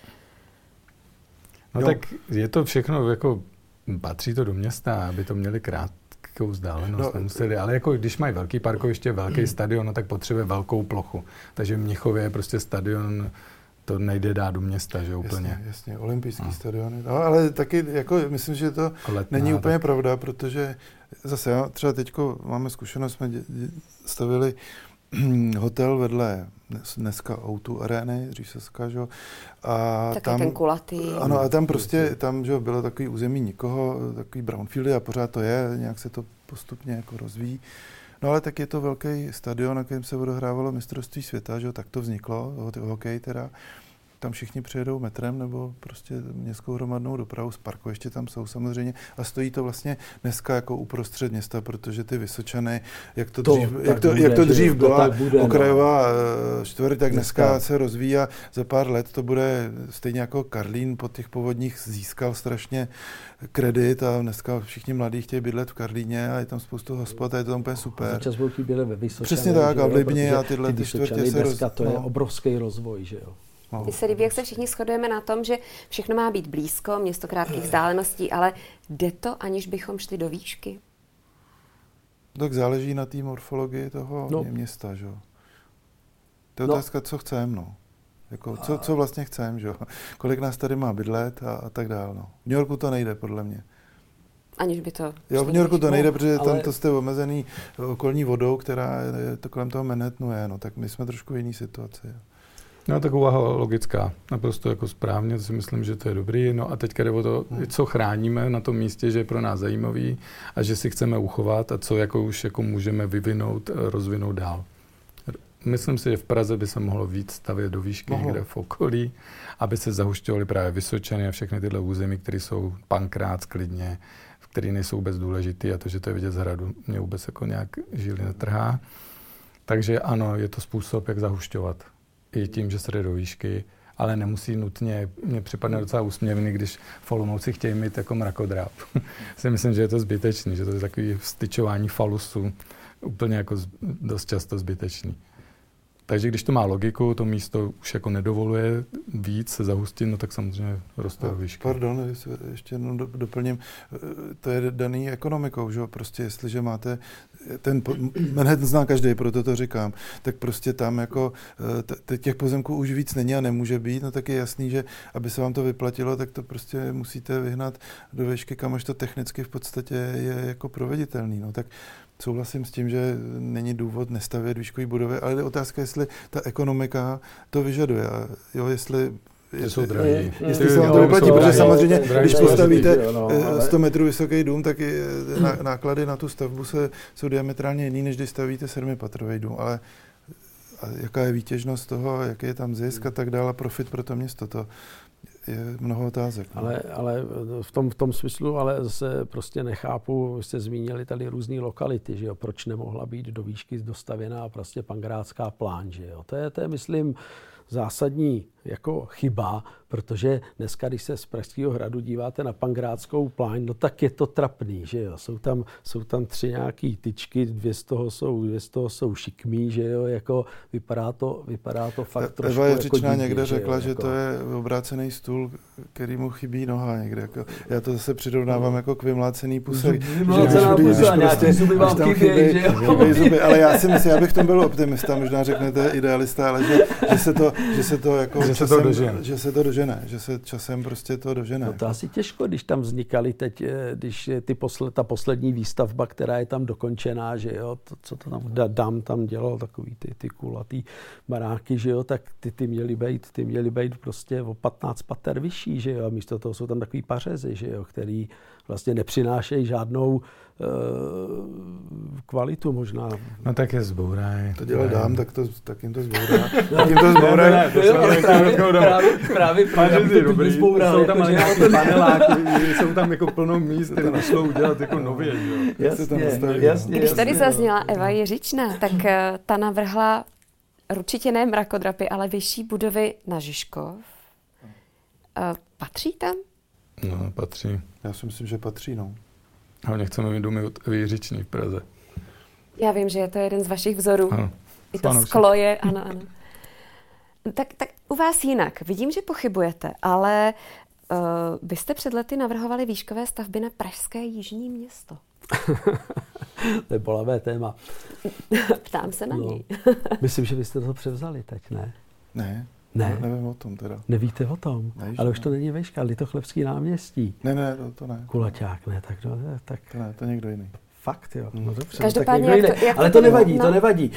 No tak je to všechno jako patří to do města, aby to měli krátkou vzdálenost, nemuseli, ale jako když mají velký parkoviště, velký stadion, no tak potřebuje velkou plochu. Takže v Mnichově je prostě stadion, to nejde dát do města, že úplně. Jasně, olympijský stadiony. No, ale taky jako myslím, že to není úplně pravda, protože zase třeba teďko máme zkušenost, jsme stavili hotel vedle dneska O2 Areny, dřív se skážu. A taky tam, ten kulatý. Ano, a tam prostě, tam že bylo takový území nikoho, takový brownfieldy a pořád to je, nějak se to postupně jako rozvíjí. No ale tak je to velký stadion, na kterém se odehrávalo mistrovství světa, že tak to vzniklo, hokej teda. Tam všichni přijedou metrem nebo prostě městskou hromadnou dopravu, z parkoviště tam jsou samozřejmě a stojí to vlastně dneska jako uprostřed města, protože ty Vysočany, jak to dřív byla okrajová čtvrť, tak dneska se rozvíjí a za pár let to bude stejně jako Karlín po těch povodních získal strašně kredit a dneska všichni mladí chtějí bydlet v Karlíně a je tam spoustu hospod a je to tam úplně super. Za čas bylo chyběli ve Vysočanech. Přesně tak a v Libni a tyhle ty čtvrtě se dneska to je obrovský rozvoj, že jo. Mně se líbí, jak se všichni shodujeme na tom, že všechno má být blízko, město krátkých vzdáleností, ale jde to, aniž bychom šli do výšky? Tak záleží na té morfologii toho města, že jo. To je otázka, co chceme, no. Jako, co vlastně chceme, že jo. Kolik nás tady má bydlet a tak dál, no. V New Yorku to nejde, podle mě. Aniž by to... Jo, v New Yorku to nejde, protože tam to jste omezený okolní vodou, která je to kolem toho Manhattanu je, no. Tak my jsme trošku v jiný situaci, jo. No, tak úvaha logická, naprosto jako správně, to si myslím, že to je dobrý. No a teďka jde o to, co chráníme na tom místě, že je pro nás zajímavý a že si chceme uchovat a co jako už jako můžeme vyvinout, rozvinout dál. Myslím si, že v Praze by se mohlo víc stavět do výšky někde v okolí, aby se zahušťovaly právě Vysočany a všechny tyhle území, které jsou Pankrác, Klidně, které nejsou vůbec důležitý a to, že to je vidět z hradu, mě vůbec jako nějak žíly netrhá. Takže ano, je to způsob, jak zahušťovat. I tím, že se jde do výšky, ale nemusí nutně, mně připadne docela úsměvný, když v Olomouci chtějí mít jako mrakodráp. Si myslím, že je to zbytečný, že to je takový vstyčování falusů, úplně jako dost často zbytečný. Takže když to má logiku, to místo už jako nedovoluje víc se zahustit, no tak samozřejmě roste výška. Pardon, ještě jenom doplním. To je daný ekonomikou, že jo? Prostě jestliže máte, Manhattan zná každý, proto to říkám, tak prostě tam jako těch pozemků už víc není a nemůže být, no tak je jasný, že aby se vám to vyplatilo, tak to prostě musíte vyhnat do výšky, kam až to technicky v podstatě je jako proveditelný, no tak souhlasím s tím, že není důvod nestavět výškové budovy, ale je otázka, jestli ta ekonomika to vyžaduje. A jo, jestli jsou drahý. Jestli se vám to vyplatí, protože samozřejmě, když postavíte 100 metrů vysoký dům, tak náklady na tu stavbu jsou diametrálně jiný, než když stavíte 7patrový dům. Ale jaká je výtěžnost toho, jaký je tam zisk a tak dále, profit pro to město, to je mnoho otázek. No. Ale v tom smyslu ale zase prostě nechápu, jste zmínili tady různé lokality, že jo, proč nemohla být do výšky dostavěná prostě Pangrátská pláň, že jo. To je myslím zásadní jako chyba, protože dneska, když se z Pražského hradu díváte na Pangrátskou pláň, no tak je to trapný, že jo. Jsou tam 3 nějaký tyčky, 2 z toho jsou šikmý, že jo, jako vypadá to fakt trošku Eva jako Jiřičná divně, někde řekla, že jako to je obrácený stůl, který mu chybí noha někde. Jako, já to zase přirovnávám jako k vymlácený puse. Vymlácená puse a nějaké zuby vám chybějí, že jo. Zuby, ale já si myslím, já bych v tom byl optimista, možná řeknete idealista, ale že se to jako že se to dožene, že se časem prostě to dožene. No to asi těžko, když tam vznikaly teď, když ta poslední výstavba, která je tam dokončená, že jo, co to tam Dam tam dělal, takový ty kulatý baráky, že jo, tak ty měly být prostě o 15 pater vyšší, že jo, a místo toho jsou tam takový pařezy, že jo, který vlastně nepřinášejí žádnou kvalitu možná. No tak je zbouraj. To dělal Dám, tak jim to zbourá. Tak jim to zbourá. Právě dobrý. Jsou tam ale nějaký paneláky, jsou tam jako plno míst, které našlo udělat jako nově. Jasně. Když tady zazněla Eva Jiřičná, tak ta navrhla určitě ne mrakodrapy, ale vyšší budovy na Žižkov. Patří tam? No, patří. Já si myslím, že patří, no. Hlavně chceme mít domy od Evy Jiřičný v Praze. Já vím, že je to jeden z vašich vzorů. Ano. I to sklo je, ano. Tak u vás jinak. Vidím, že pochybujete, ale vy jste před lety navrhovali výškové stavby na pražské Jižní Město. To je bolavé téma. Ptám se na něj. Myslím, že byste to převzali teď, ne? Ne. Nevím o tom teda. Nevíte o tom? Ale už to není výška, Litochlévský náměstí. Ne, to ne. Kulaťák, ne, tak. To ne, to někdo jiný. Fakt, jo. No dobře, každopádně, ale to nevadí.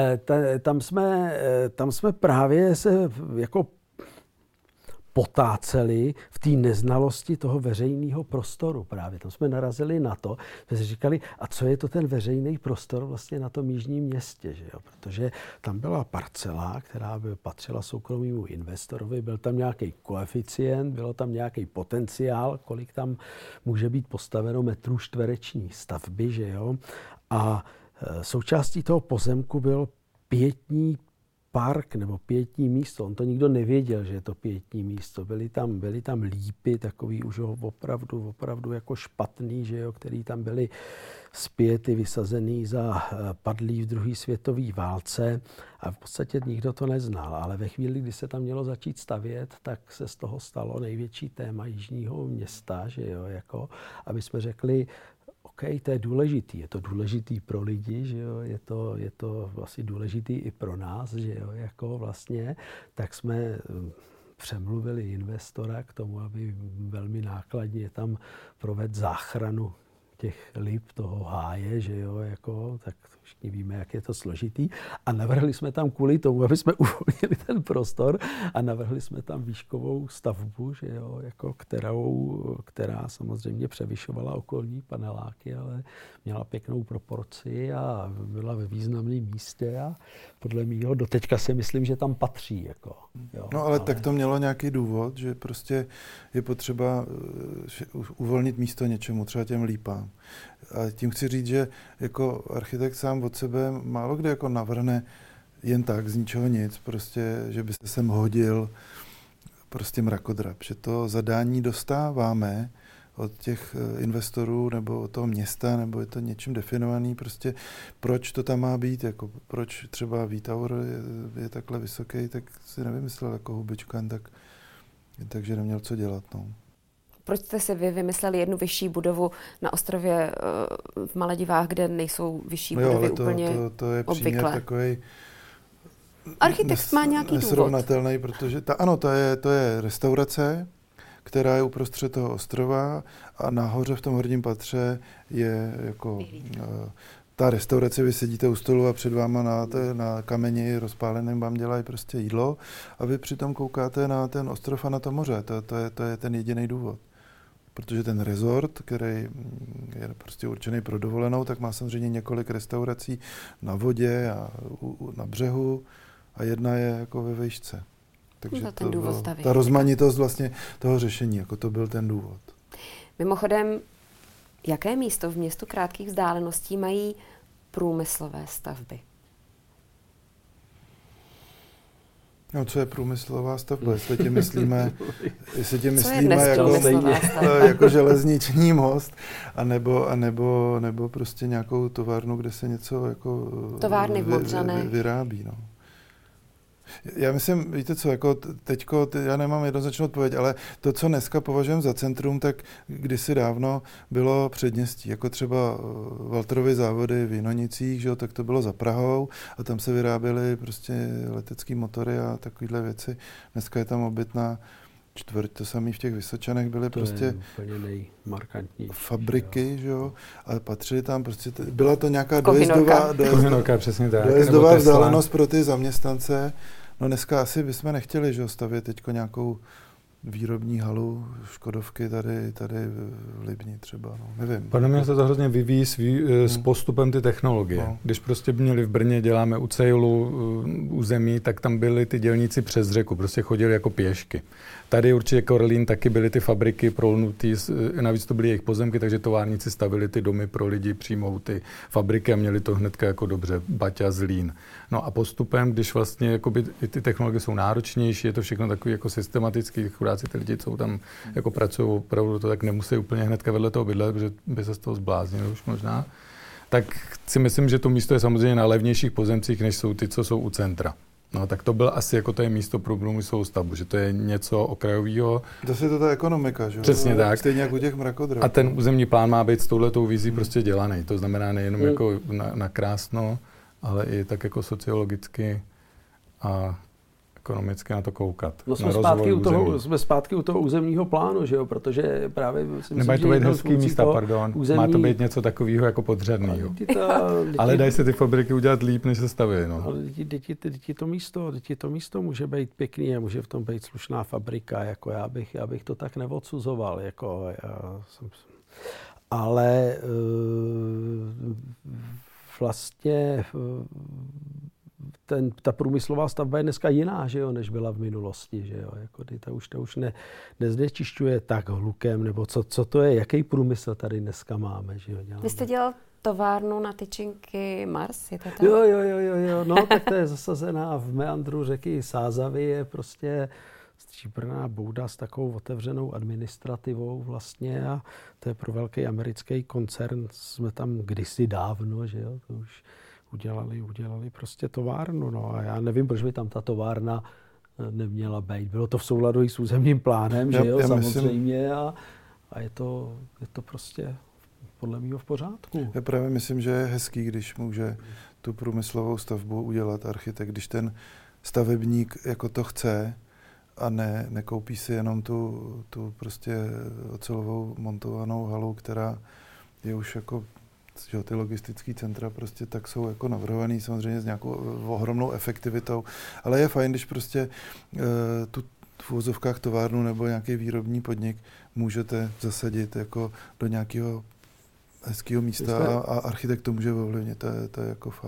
Tam jsme právě se jako potáceli v té neznalosti toho veřejného prostoru právě. Tam jsme narazili na to, že si říkali, a co je to ten veřejný prostor vlastně na tom Jižním Městě, že jo? Protože tam byla parcela, která by patřila soukromému investorovi, byl tam nějaký koeficient, bylo tam nějaký potenciál, kolik tam může být postaveno metrů čtvereční stavby, že jo? A součástí toho pozemku byl pietní park nebo pietní místo. On to nikdo nevěděl, že je to pietní místo. Byly tam lípy, takový už opravdu jako špatný, že jo, který tam byly z piety vysazený za padlý v druhé světové válce a v podstatě nikdo to neznal. Ale ve chvíli, kdy se tam mělo začít stavět, tak se z toho stalo největší téma Jižního Města, že jo, jako, aby jsme řekli, OK, to je důležitý. Je to důležitý pro lidi, že jo? Je to vlastně důležitý i pro nás, že jo? Jako vlastně, tak jsme přemluvili investora k tomu, aby velmi nákladně tam provedl záchranu těch lip, toho háje, že jo, jako, tak všichni víme, jak je to složitý. A navrhli jsme tam kvůli tomu, aby jsme uvolnili ten prostor a navrhli jsme tam výškovou stavbu, že jo, jako která samozřejmě převyšovala okolní paneláky, ale měla pěknou proporci a byla ve významném místě a podle mýho doteďka si myslím, že tam patří. Jako, jo, no ale tak to mělo nějaký důvod, že prostě je potřeba uvolnit místo něčemu, třeba těm lípám. A tím chci říct, že jako architekt sám od sebe málo kdy jako navrhne jen tak, z ničeho nic, prostě, že by se sem hodil prostě mrakodrap. Že to zadání dostáváme od těch investorů nebo od toho města, nebo je to něčím definovaný, prostě proč to tam má být, jako proč třeba V-Tower je takhle vysoký, tak si nevymyslel jako Hubičkan, takže neměl co dělat. No. Proč jste si vy vymysleli jednu vyšší budovu na ostrově v Maledivách, kde nejsou vyšší budovy úplně to je příměr obvyklé? Takovej architekt má nějaký nesrovnatelný, protože to je restaurace, která je uprostřed toho ostrova a nahoře v tom horním patře je jako ta restaurace, vy sedíte u stolu a před váma na kameni rozpáleném vám dělají prostě jídlo a vy přitom koukáte na ten ostrov a na to moře. To je ten jediný důvod. Protože ten resort, který je prostě určený pro dovolenou, tak má samozřejmě několik restaurací na vodě a na břehu a jedna je jako ve vejšce. Takže ta rozmanitost vlastně toho řešení, jako to byl ten důvod. Mimochodem, jaké místo v městu krátkých vzdáleností mají průmyslové stavby? No, co je průmyslová stavba? Jestli tím myslíme jako železniční most, anebo prostě nějakou továrnu, kde se něco jako vyrábí. No. Já myslím, víte co, jako teďko, já nemám jednoznačnou odpověď, ale to, co dneska považujeme za centrum, tak kdysi dávno bylo předměstí, jako třeba Walterovy závody v Jinonicích, že jo, tak to bylo za Prahou a tam se vyráběly prostě letecké motory a takovéhle věci. Dneska je tam obytná čtvrť, to samé v těch Vysočanech byly to prostě fabriky, že jo, ale patřily tam prostě, byla to nějaká dojezdová vzdálenost pro ty zaměstnance. No dneska asi bychom nechtěli, že jo, stavět teďko nějakou výrobní halu Škodovky tady v Libni třeba, no, nevím. Podle mě se to hrozně vyvíjí s postupem ty technologie. No. Když prostě měli v Brně, děláme u Cejlu území, tak tam byli ty dělníci přes řeku, prostě chodili jako pěšky. Tady určitě Korlín taky byly ty fabriky prolnutý, navíc to byly jejich pozemky, takže továrníci stavili ty domy pro lidi přímo ty fabriky a měli to hnedka jako dobře, Baťa, Zlín. No a postupem, když vlastně jakoby, ty technologie jsou náročnější, je to všechno takový jako systematický, chudáci ty lidi, co tam jako pracují, opravdu to tak nemusí úplně hnedka vedle toho bydlet, protože by se z toho zbláznili už možná. Tak si myslím, že to místo je samozřejmě na levnějších pozemcích, než jsou ty, co jsou u centra. No, tak to bylo asi jako to je místo pro průmyslovou stavbu, že to je něco okrajového. Zase je to ta ekonomika, že? Přesně tak. Stejně jako u těch mrakodrapů. A ten územní plán má být s touhletou vizí prostě dělaný. To znamená nejenom jako na krásno, ale i tak jako sociologicky a ekonomicky na to koukat. No jsme zpátky u toho územního plánu, že jo, protože právě nemají to být hezký místa, pardon. Má to být něco takového jako podřadného. Ale dají se ty fabriky udělat líp, než se staví, no. Ale to místo může být pěkný a může v tom být slušná fabrika, jako já bych to tak neodsuzoval, jako ale vlastně ta průmyslová stavba je dneska jiná, že jo, než byla v minulosti, že jo, jako ta už neznečišťuje tak hlukem, nebo co to je, jaký průmysl tady dneska máme, že jo. Vy jste dělal továrnu na tyčinky Mars, je to tak? Jo, no tak to je zasazená v meandru řeky Sázavy, je prostě stříbrná bouda s takovou otevřenou administrativou vlastně a to je pro velký americký koncern, jsme tam kdysi dávno, že jo, to už udělali prostě továrnu, no a já nevím, proč by tam ta továrna neměla být. Bylo to v souladu i s územním plánem, že jo, samozřejmě a je to prostě podle mého v pořádku. Já právě myslím, že je hezký, když může tu průmyslovou stavbu udělat architekt, když ten stavebník jako to chce a nekoupí si jenom tu prostě ocelovou montovanou halu, která je už jako že ty logistické centra prostě tak jsou jako navrhovaný samozřejmě s nějakou ohromnou efektivitou, ale je fajn, když prostě tu v uvozovkách továrnu nebo nějaký výrobní podnik můžete zasadit jako do nějakého hezkého místa a architekt to může ovlivnit, to je jako fajn.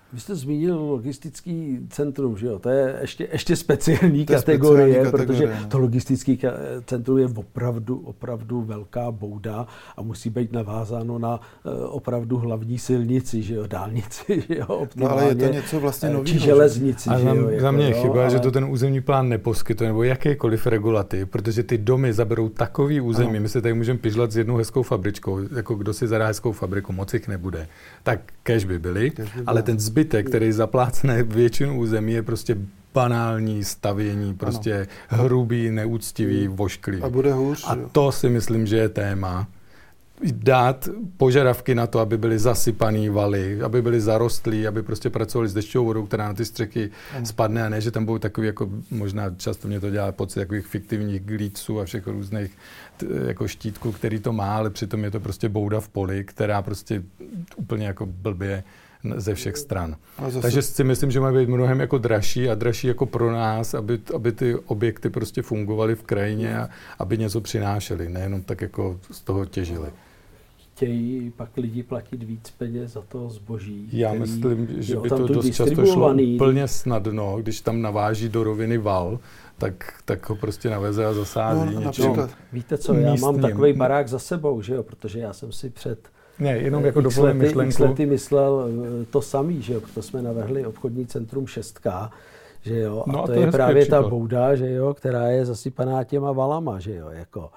Vy jste zmínil logistický centrum, že jo? To je ještě speciální kategorie, protože to logistické centrum je opravdu velká bouda a musí být navázáno na opravdu hlavní silnici, že jo? Dálnici, že jo? Optimálně, no ale je to něco vlastně nového. Či železnici, že jo? Za mě je chyba, ale... že to ten územní plán neposkytuje, nebo jakýkoliv regulativ, protože ty domy zaberou takový území. My se tady můžeme pižlat s jednou hezkou fabričkou, jako kdo si zadá hezkou fabriku, moc jich nebude. Tak cash by byly, ale ten zbytek, který zaplácne většinu území, je prostě banální stavění, prostě hrubý, neúctivý, vošklivý. A bude hůř. A to si myslím, že je téma. Dát požadavky na to, aby byly zasypaný valy, aby byly zarostlí, aby prostě pracovali s dešťovou vodou, která na ty střechy spadne, a ne, že tam budou takový, jako možná často mě to dělá pocit takových fiktivních glíců a všech různých jako štítků, který to má, ale přitom je to prostě bouda v poli, která prostě úplně jako blbě ze všech stran. Takže si myslím, že má být mnohem jako dražší a dražší jako pro nás, aby ty objekty prostě fungovaly v krajině a aby něco přinášely, nejenom tak jako z toho těžili. Chtějí pak lidi platit víc peněz za to zboží. Já myslím, že by to dost často šlo úplně snadno, když tam naváží do roviny val, tak ho prostě naveze a zasází něčím. Víte co, já mám takový barák za sebou, že jo, protože já jsem si před jenom jako doplním myšlenku. Lety myslel to samý, že jo, protože jsme navrhli obchodní centrum 6, že jo, a to je právě ta bouda, že jo, která je zasypaná těma valama, že jo, jako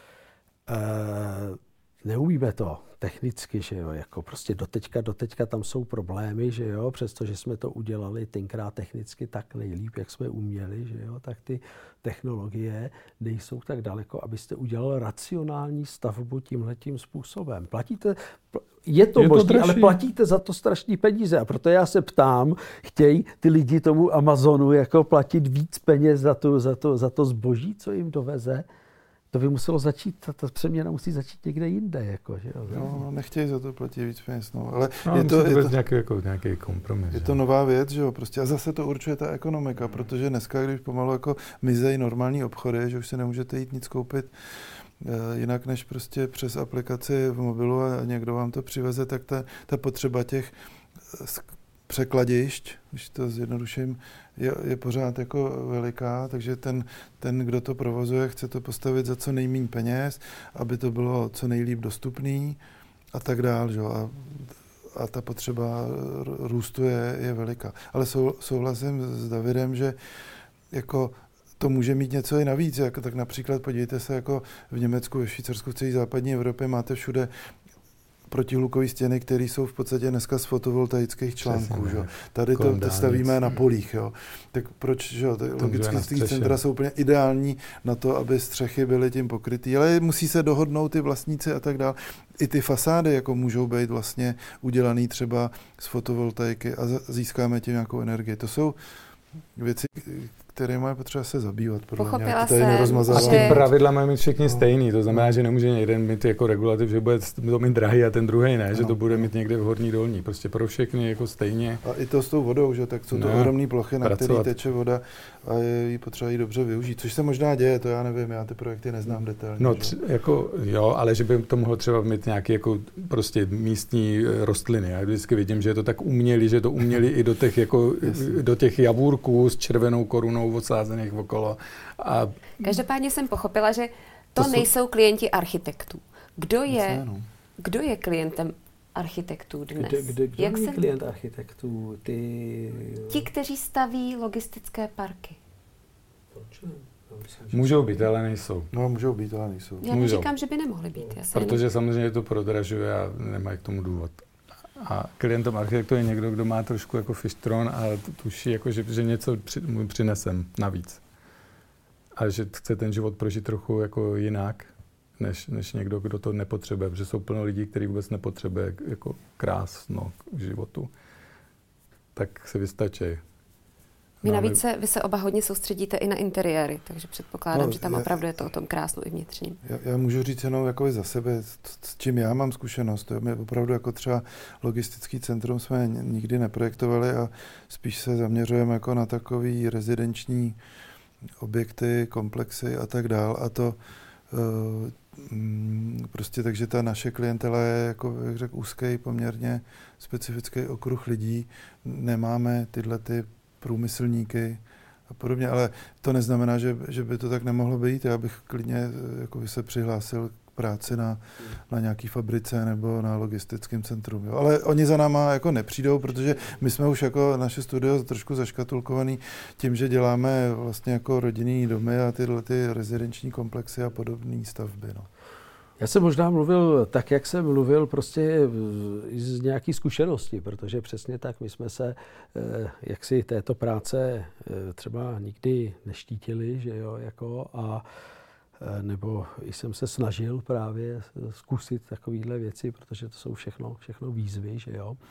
neumíme to technicky, že jo, jako prostě doteďka tam jsou problémy, že jo, přestože jsme to udělali tenkrát technicky tak nejlíp, jak jsme uměli, že jo, tak ty technologie nejsou tak daleko, abyste udělal racionální stavbu tímhletím způsobem. Je to možné, ale platíte za to strašný peníze, a proto já se ptám, chtějí ty lidi tomu Amazonu jako platit víc peněz za to zboží, co jim doveze? To by muselo začít, ta přeměna musí začít někde jinde, jako, že jo. No, nechtějí za to platit víc peněz, no, ale je to nějaký kompromis. Je to nová věc, že jo, prostě, a zase to určuje ta ekonomika, protože dneska, když pomalu jako mizejí normální obchody, že už si nemůžete jít nic koupit jinak než prostě přes aplikaci v mobilu a někdo vám to přiveze, tak ta potřeba těch překladišť, když to zjednoduším, je pořád jako veliká, takže ten, kdo to provozuje, chce to postavit za co nejméně peněz, aby to bylo co nejlíp dostupný a tak dál, že? A ta potřeba růstu je veliká. Ale souhlasím s Davidem, že jako to může mít něco i navíc, jako tak například podívejte se, jako v Německu, ve Švýcarsku, v celé západní Evropě máte všude protihlukové stěny, které jsou v podstatě dneska z fotovoltaických článků. Že? Tady to stavíme na polích. Jo? Tak proč, že jo? Logistické centra jsou úplně ideální na to, aby střechy byly tím pokrytý, ale musí se dohodnout ty vlastníci a tak dále. I ty fasády jako můžou být vlastně udělaný třeba z fotovoltaiky a získáme tím nějakou energii. To jsou věci, které mají potřeba se zabývat. Pochopila jsem, a ty pravidla mají mít všichni stejný. To znamená, že nemůže jeden mít jako regulativ, že bude to mít drahý a ten druhý ne, že to bude mít někde v horní dolní. Prostě pro všechny jako stejně. A i to s tou vodou, že tak jsou to ohromné plochy, na které teče voda a je jí potřeba jí dobře využít. Což se možná děje, to já nevím, já ty projekty neznám detailně. No jako jo, ale že by to mohlo třeba mít nějaké jako prostě místní rostliny. Já vždycky vidím, že je to tak uměli, že to uměli i do těch jako do těch javůrků s červenou korunou odsázených okolo. A každopádně jsem pochopila, že to nejsou klienti architektů. Kdo je klientem architektů dnes? Kdo je klient architektů? Ti, kteří staví logistické parky. Proč ne? Můžou být, ale nejsou. No, můžou být, ale nejsou. Já neříkám, že by nemohli být. Protože samozřejmě to prodražuje a nemají k tomu důvod. A klientem architektu je někdo, kdo má trošku jako fištron a tuší, jako, že něco mu přinesem navíc. A že chce ten život prožít trochu jako jinak, než někdo, kdo to nepotřebuje. Protože jsou plno lidí, kteří vůbec nepotřebuje jako krásno k životu. Tak se vystačí. Vy se oba hodně soustředíte i na interiéry, takže předpokládám, že tam opravdu je to o tom krásnu i vnitřním. Já můžu říct jenom jako za sebe, s čím já mám zkušenost. To je opravdu jako třeba logistický centrum jsme nikdy neprojektovali a spíš se zaměřujeme jako na takový rezidenční objekty, komplexy a tak dál. A to Prostě takže ta naše klientela je, jako jak řekl, úzký, poměrně specifický okruh lidí. Nemáme tyhle ty průmyslníky a podobně, ale to neznamená, že by to tak nemohlo být. Já bych klidně jako se přihlásil k práci na nějaký fabrice nebo na logistickém centru. Jo. Ale oni za náma jako nepřijdou, protože my jsme už jako naše studio trošku zaškatulkovaný tím, že děláme vlastně jako rodinný domy a tyhle ty rezidenční komplexy a podobné stavby. No. Já jsem možná mluvil tak, jak jsem mluvil, prostě z nějaké zkušenosti, protože přesně tak my jsme se jaksi této práce třeba nikdy neštítili, že jo, jako a nebo jsem se snažil právě zkusit takovéhle věci, protože to jsou všechno výzvy, že jo.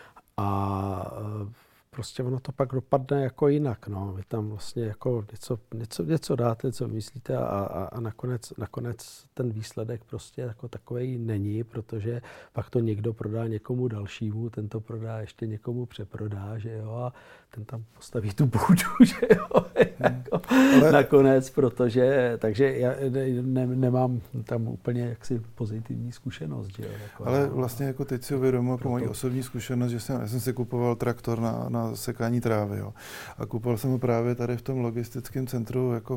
A prostě ono to pak dopadne jako jinak, no. Vy tam vlastně jako něco dáte, co myslíte a nakonec ten výsledek prostě jako takovej není, protože pak to někdo prodá někomu dalšímu, ten to prodá ještě někomu přeprodá, že jo, a ten tam postaví tu půdu, že jo, jako nakonec, takže já nemám tam úplně jaksi pozitivní zkušenost, že jo. Jako, ale vlastně jako teď si uvědomuji jako moji osobní zkušenost, že já jsem si kupoval traktor na sekání trávy, jo. A kupoval jsem ho právě tady v tom logistickém centru, jako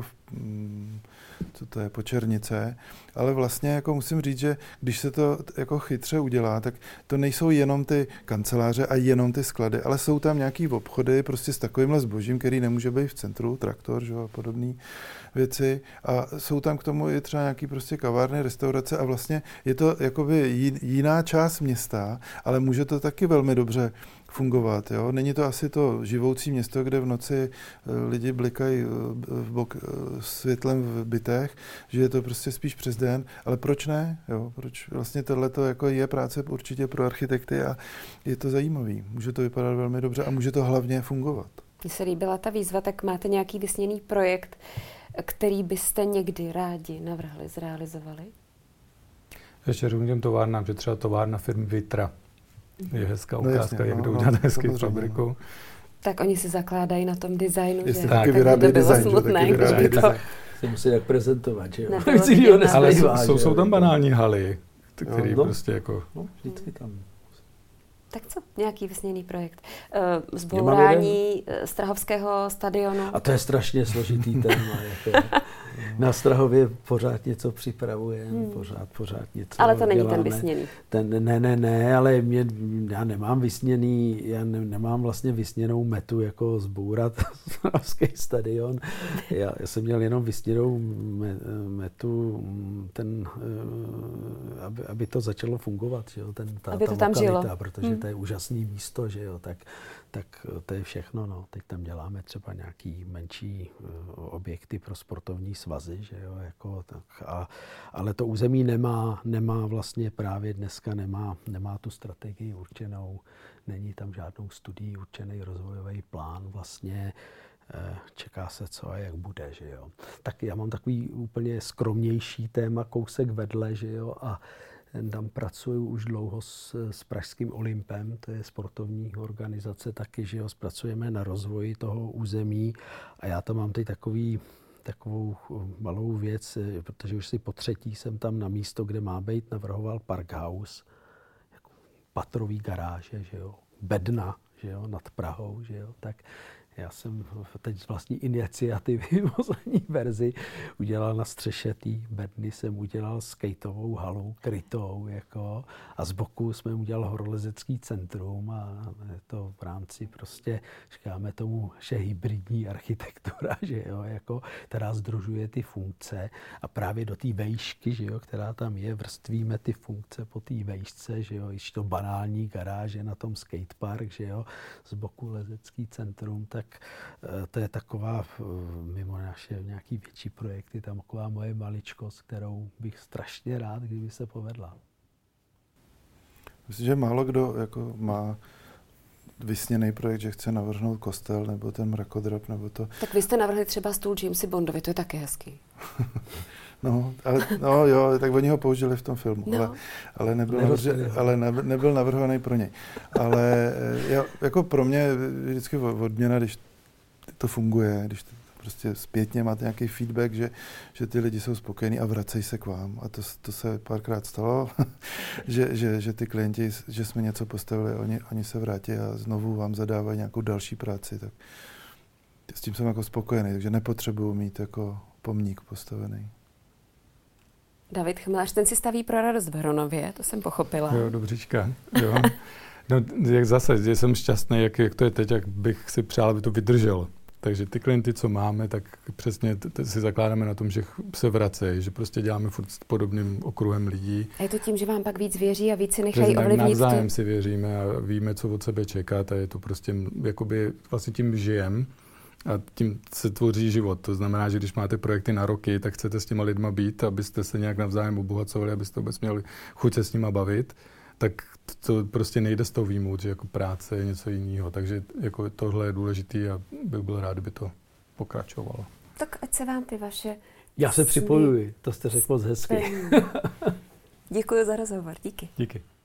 co to je, Počernice, ale vlastně jako musím říct, že když se to jako chytře udělá, tak to nejsou jenom ty kanceláře a jenom ty sklady, ale jsou tam nějaký obchody prostě s takovýmhle zbožím, který nemůže být v centru, traktor, že, a podobné věci, a jsou tam k tomu i třeba nějaký prostě kavárny, restaurace a vlastně je to jakoby jiná část města, ale může to taky velmi dobře fungovat. Jo? Není to asi to živoucí město, kde v noci lidi blikají v bok světlem v bytech, že je to prostě spíš přes den, ale proč ne? Jo? Proč vlastně tohleto jako je práce určitě pro architekty a je to zajímavý. Může to vypadat velmi dobře a může to hlavně fungovat. Mně se líbila ta výzva, tak máte nějaký vysněný projekt, který byste někdy rádi navrhli, zrealizovali? Ještě řeknu těm továrnám, že třeba továrna firmy Vitra je hezká ukázka, jak to udělat hezky fabriku. Tak oni si zakládají na tom designu, jestli že taky tak by to bylo smutné, kdyby to se musí tak prezentovat, že jo. Ale jsou tam banální haly, které prostě jako... No, vždycky tam. Tak co? Nějaký vysněný projekt. Zbourání Strahovského stadionu. A to je strašně složitý téma. Jako. Na Strahově pořád něco připravujeme, pořád něco. Ale to není děláme. ten vysněný. Ne, ale já nemám vysněný, já nemám vlastně vysněnou metu, jako zbourat Stravský stadion. Já jsem měl jenom vysněnou metu, aby to začalo fungovat, že jo, aby to tam žilo. Protože to je úžasný místo, že jo, tak to je všechno, no. Teď tam děláme třeba nějaký menší objekty pro sportovní svazy, že jo, jako tak. Ale to území nemá vlastně právě dneska nemá tu strategii určenou, není tam žádnou studií určený rozvojový plán vlastně. Čeká se, co a jak bude, že jo. Tak já mám takový úplně skromnější téma, kousek vedle, že jo, a tam pracuju už dlouho s Pražským Olympem, to je sportovní organizace taky, že jo, pracujeme na rozvoji toho území a já tam mám teď takovou malou věc, protože už si po třetí jsem tam na místo, kde má být, navrhoval Parkhouse, jako patrový garáže, že jo, bedna, že jo, nad Prahou, že jo, tak já jsem teď z vlastní iniciativy v poslední verzi udělal na střeše té bedny, jsem udělal skateovou halu krytou, jako, a z boku jsme udělal horolezecký centrum a je to v rámci prostě, říkáme tomu, že hybridní architektura, že jo, jako, která sdružuje ty funkce a právě do té vejšky, že jo, která tam je, vrstvíme ty funkce po té vejšce, že jo, již to banální garáže na tom skatepark, že jo, z boku lezecký centrum, tak to je taková, mimo naše nějaký větší projekty, tam taková moje maličkost, kterou bych strašně rád, kdyby se povedla. Myslím, že málo kdo jako má vysněný projekt, že chce navrhnout kostel nebo ten mrakodrap nebo to. Tak vy jste navrhli třeba stůl Jamesi Bondovi, to je taky hezký. No jo, tak oni ho použili v tom filmu, no. ale nebyl navrhovaný pro něj. Ale jako pro mě vždycky odměna, když to funguje, když to prostě zpětně máte nějaký feedback, že ty lidi jsou spokojení a vracejí se k vám. A to se párkrát stalo, že ty klienti, že jsme něco postavili, oni se vrátí a znovu vám zadávají nějakou další práci. Tak s tím jsem jako spokojený, takže nepotřebuju mít jako pomník postavený. David Chmelař, ten si staví pro radost v Hronově, to jsem pochopila. Jo, dobříčka. Jo. No, jak zase, že jsem šťastný, jak to je teď, jak bych si přál, aby to vydrželo. Takže ty klienty, co máme, tak přesně si zakládáme na tom, že se vracejí, že prostě děláme furt s podobným okruhem lidí. A je to tím, že vám pak víc věří a víc si nechají ovlivnit? Navzájem si věříme a víme, co od sebe čekat a je to prostě, jakoby vlastně tím žijem a tím se tvoří život. To znamená, že když máte projekty na roky, tak chcete s těma lidma být, abyste se nějak navzájem obohacovali, abyste vůbec měli chuť se s nima bavit, tak to prostě nejde z toho výjmout, že jako práce je něco jiného. Takže jako tohle je důležitý a bych byl rád, kdyby to pokračovalo. Tak ať se vám ty vaše... Já se připojuji, to jste řekl moc hezky. Děkuji za rozhovor, díky. Díky.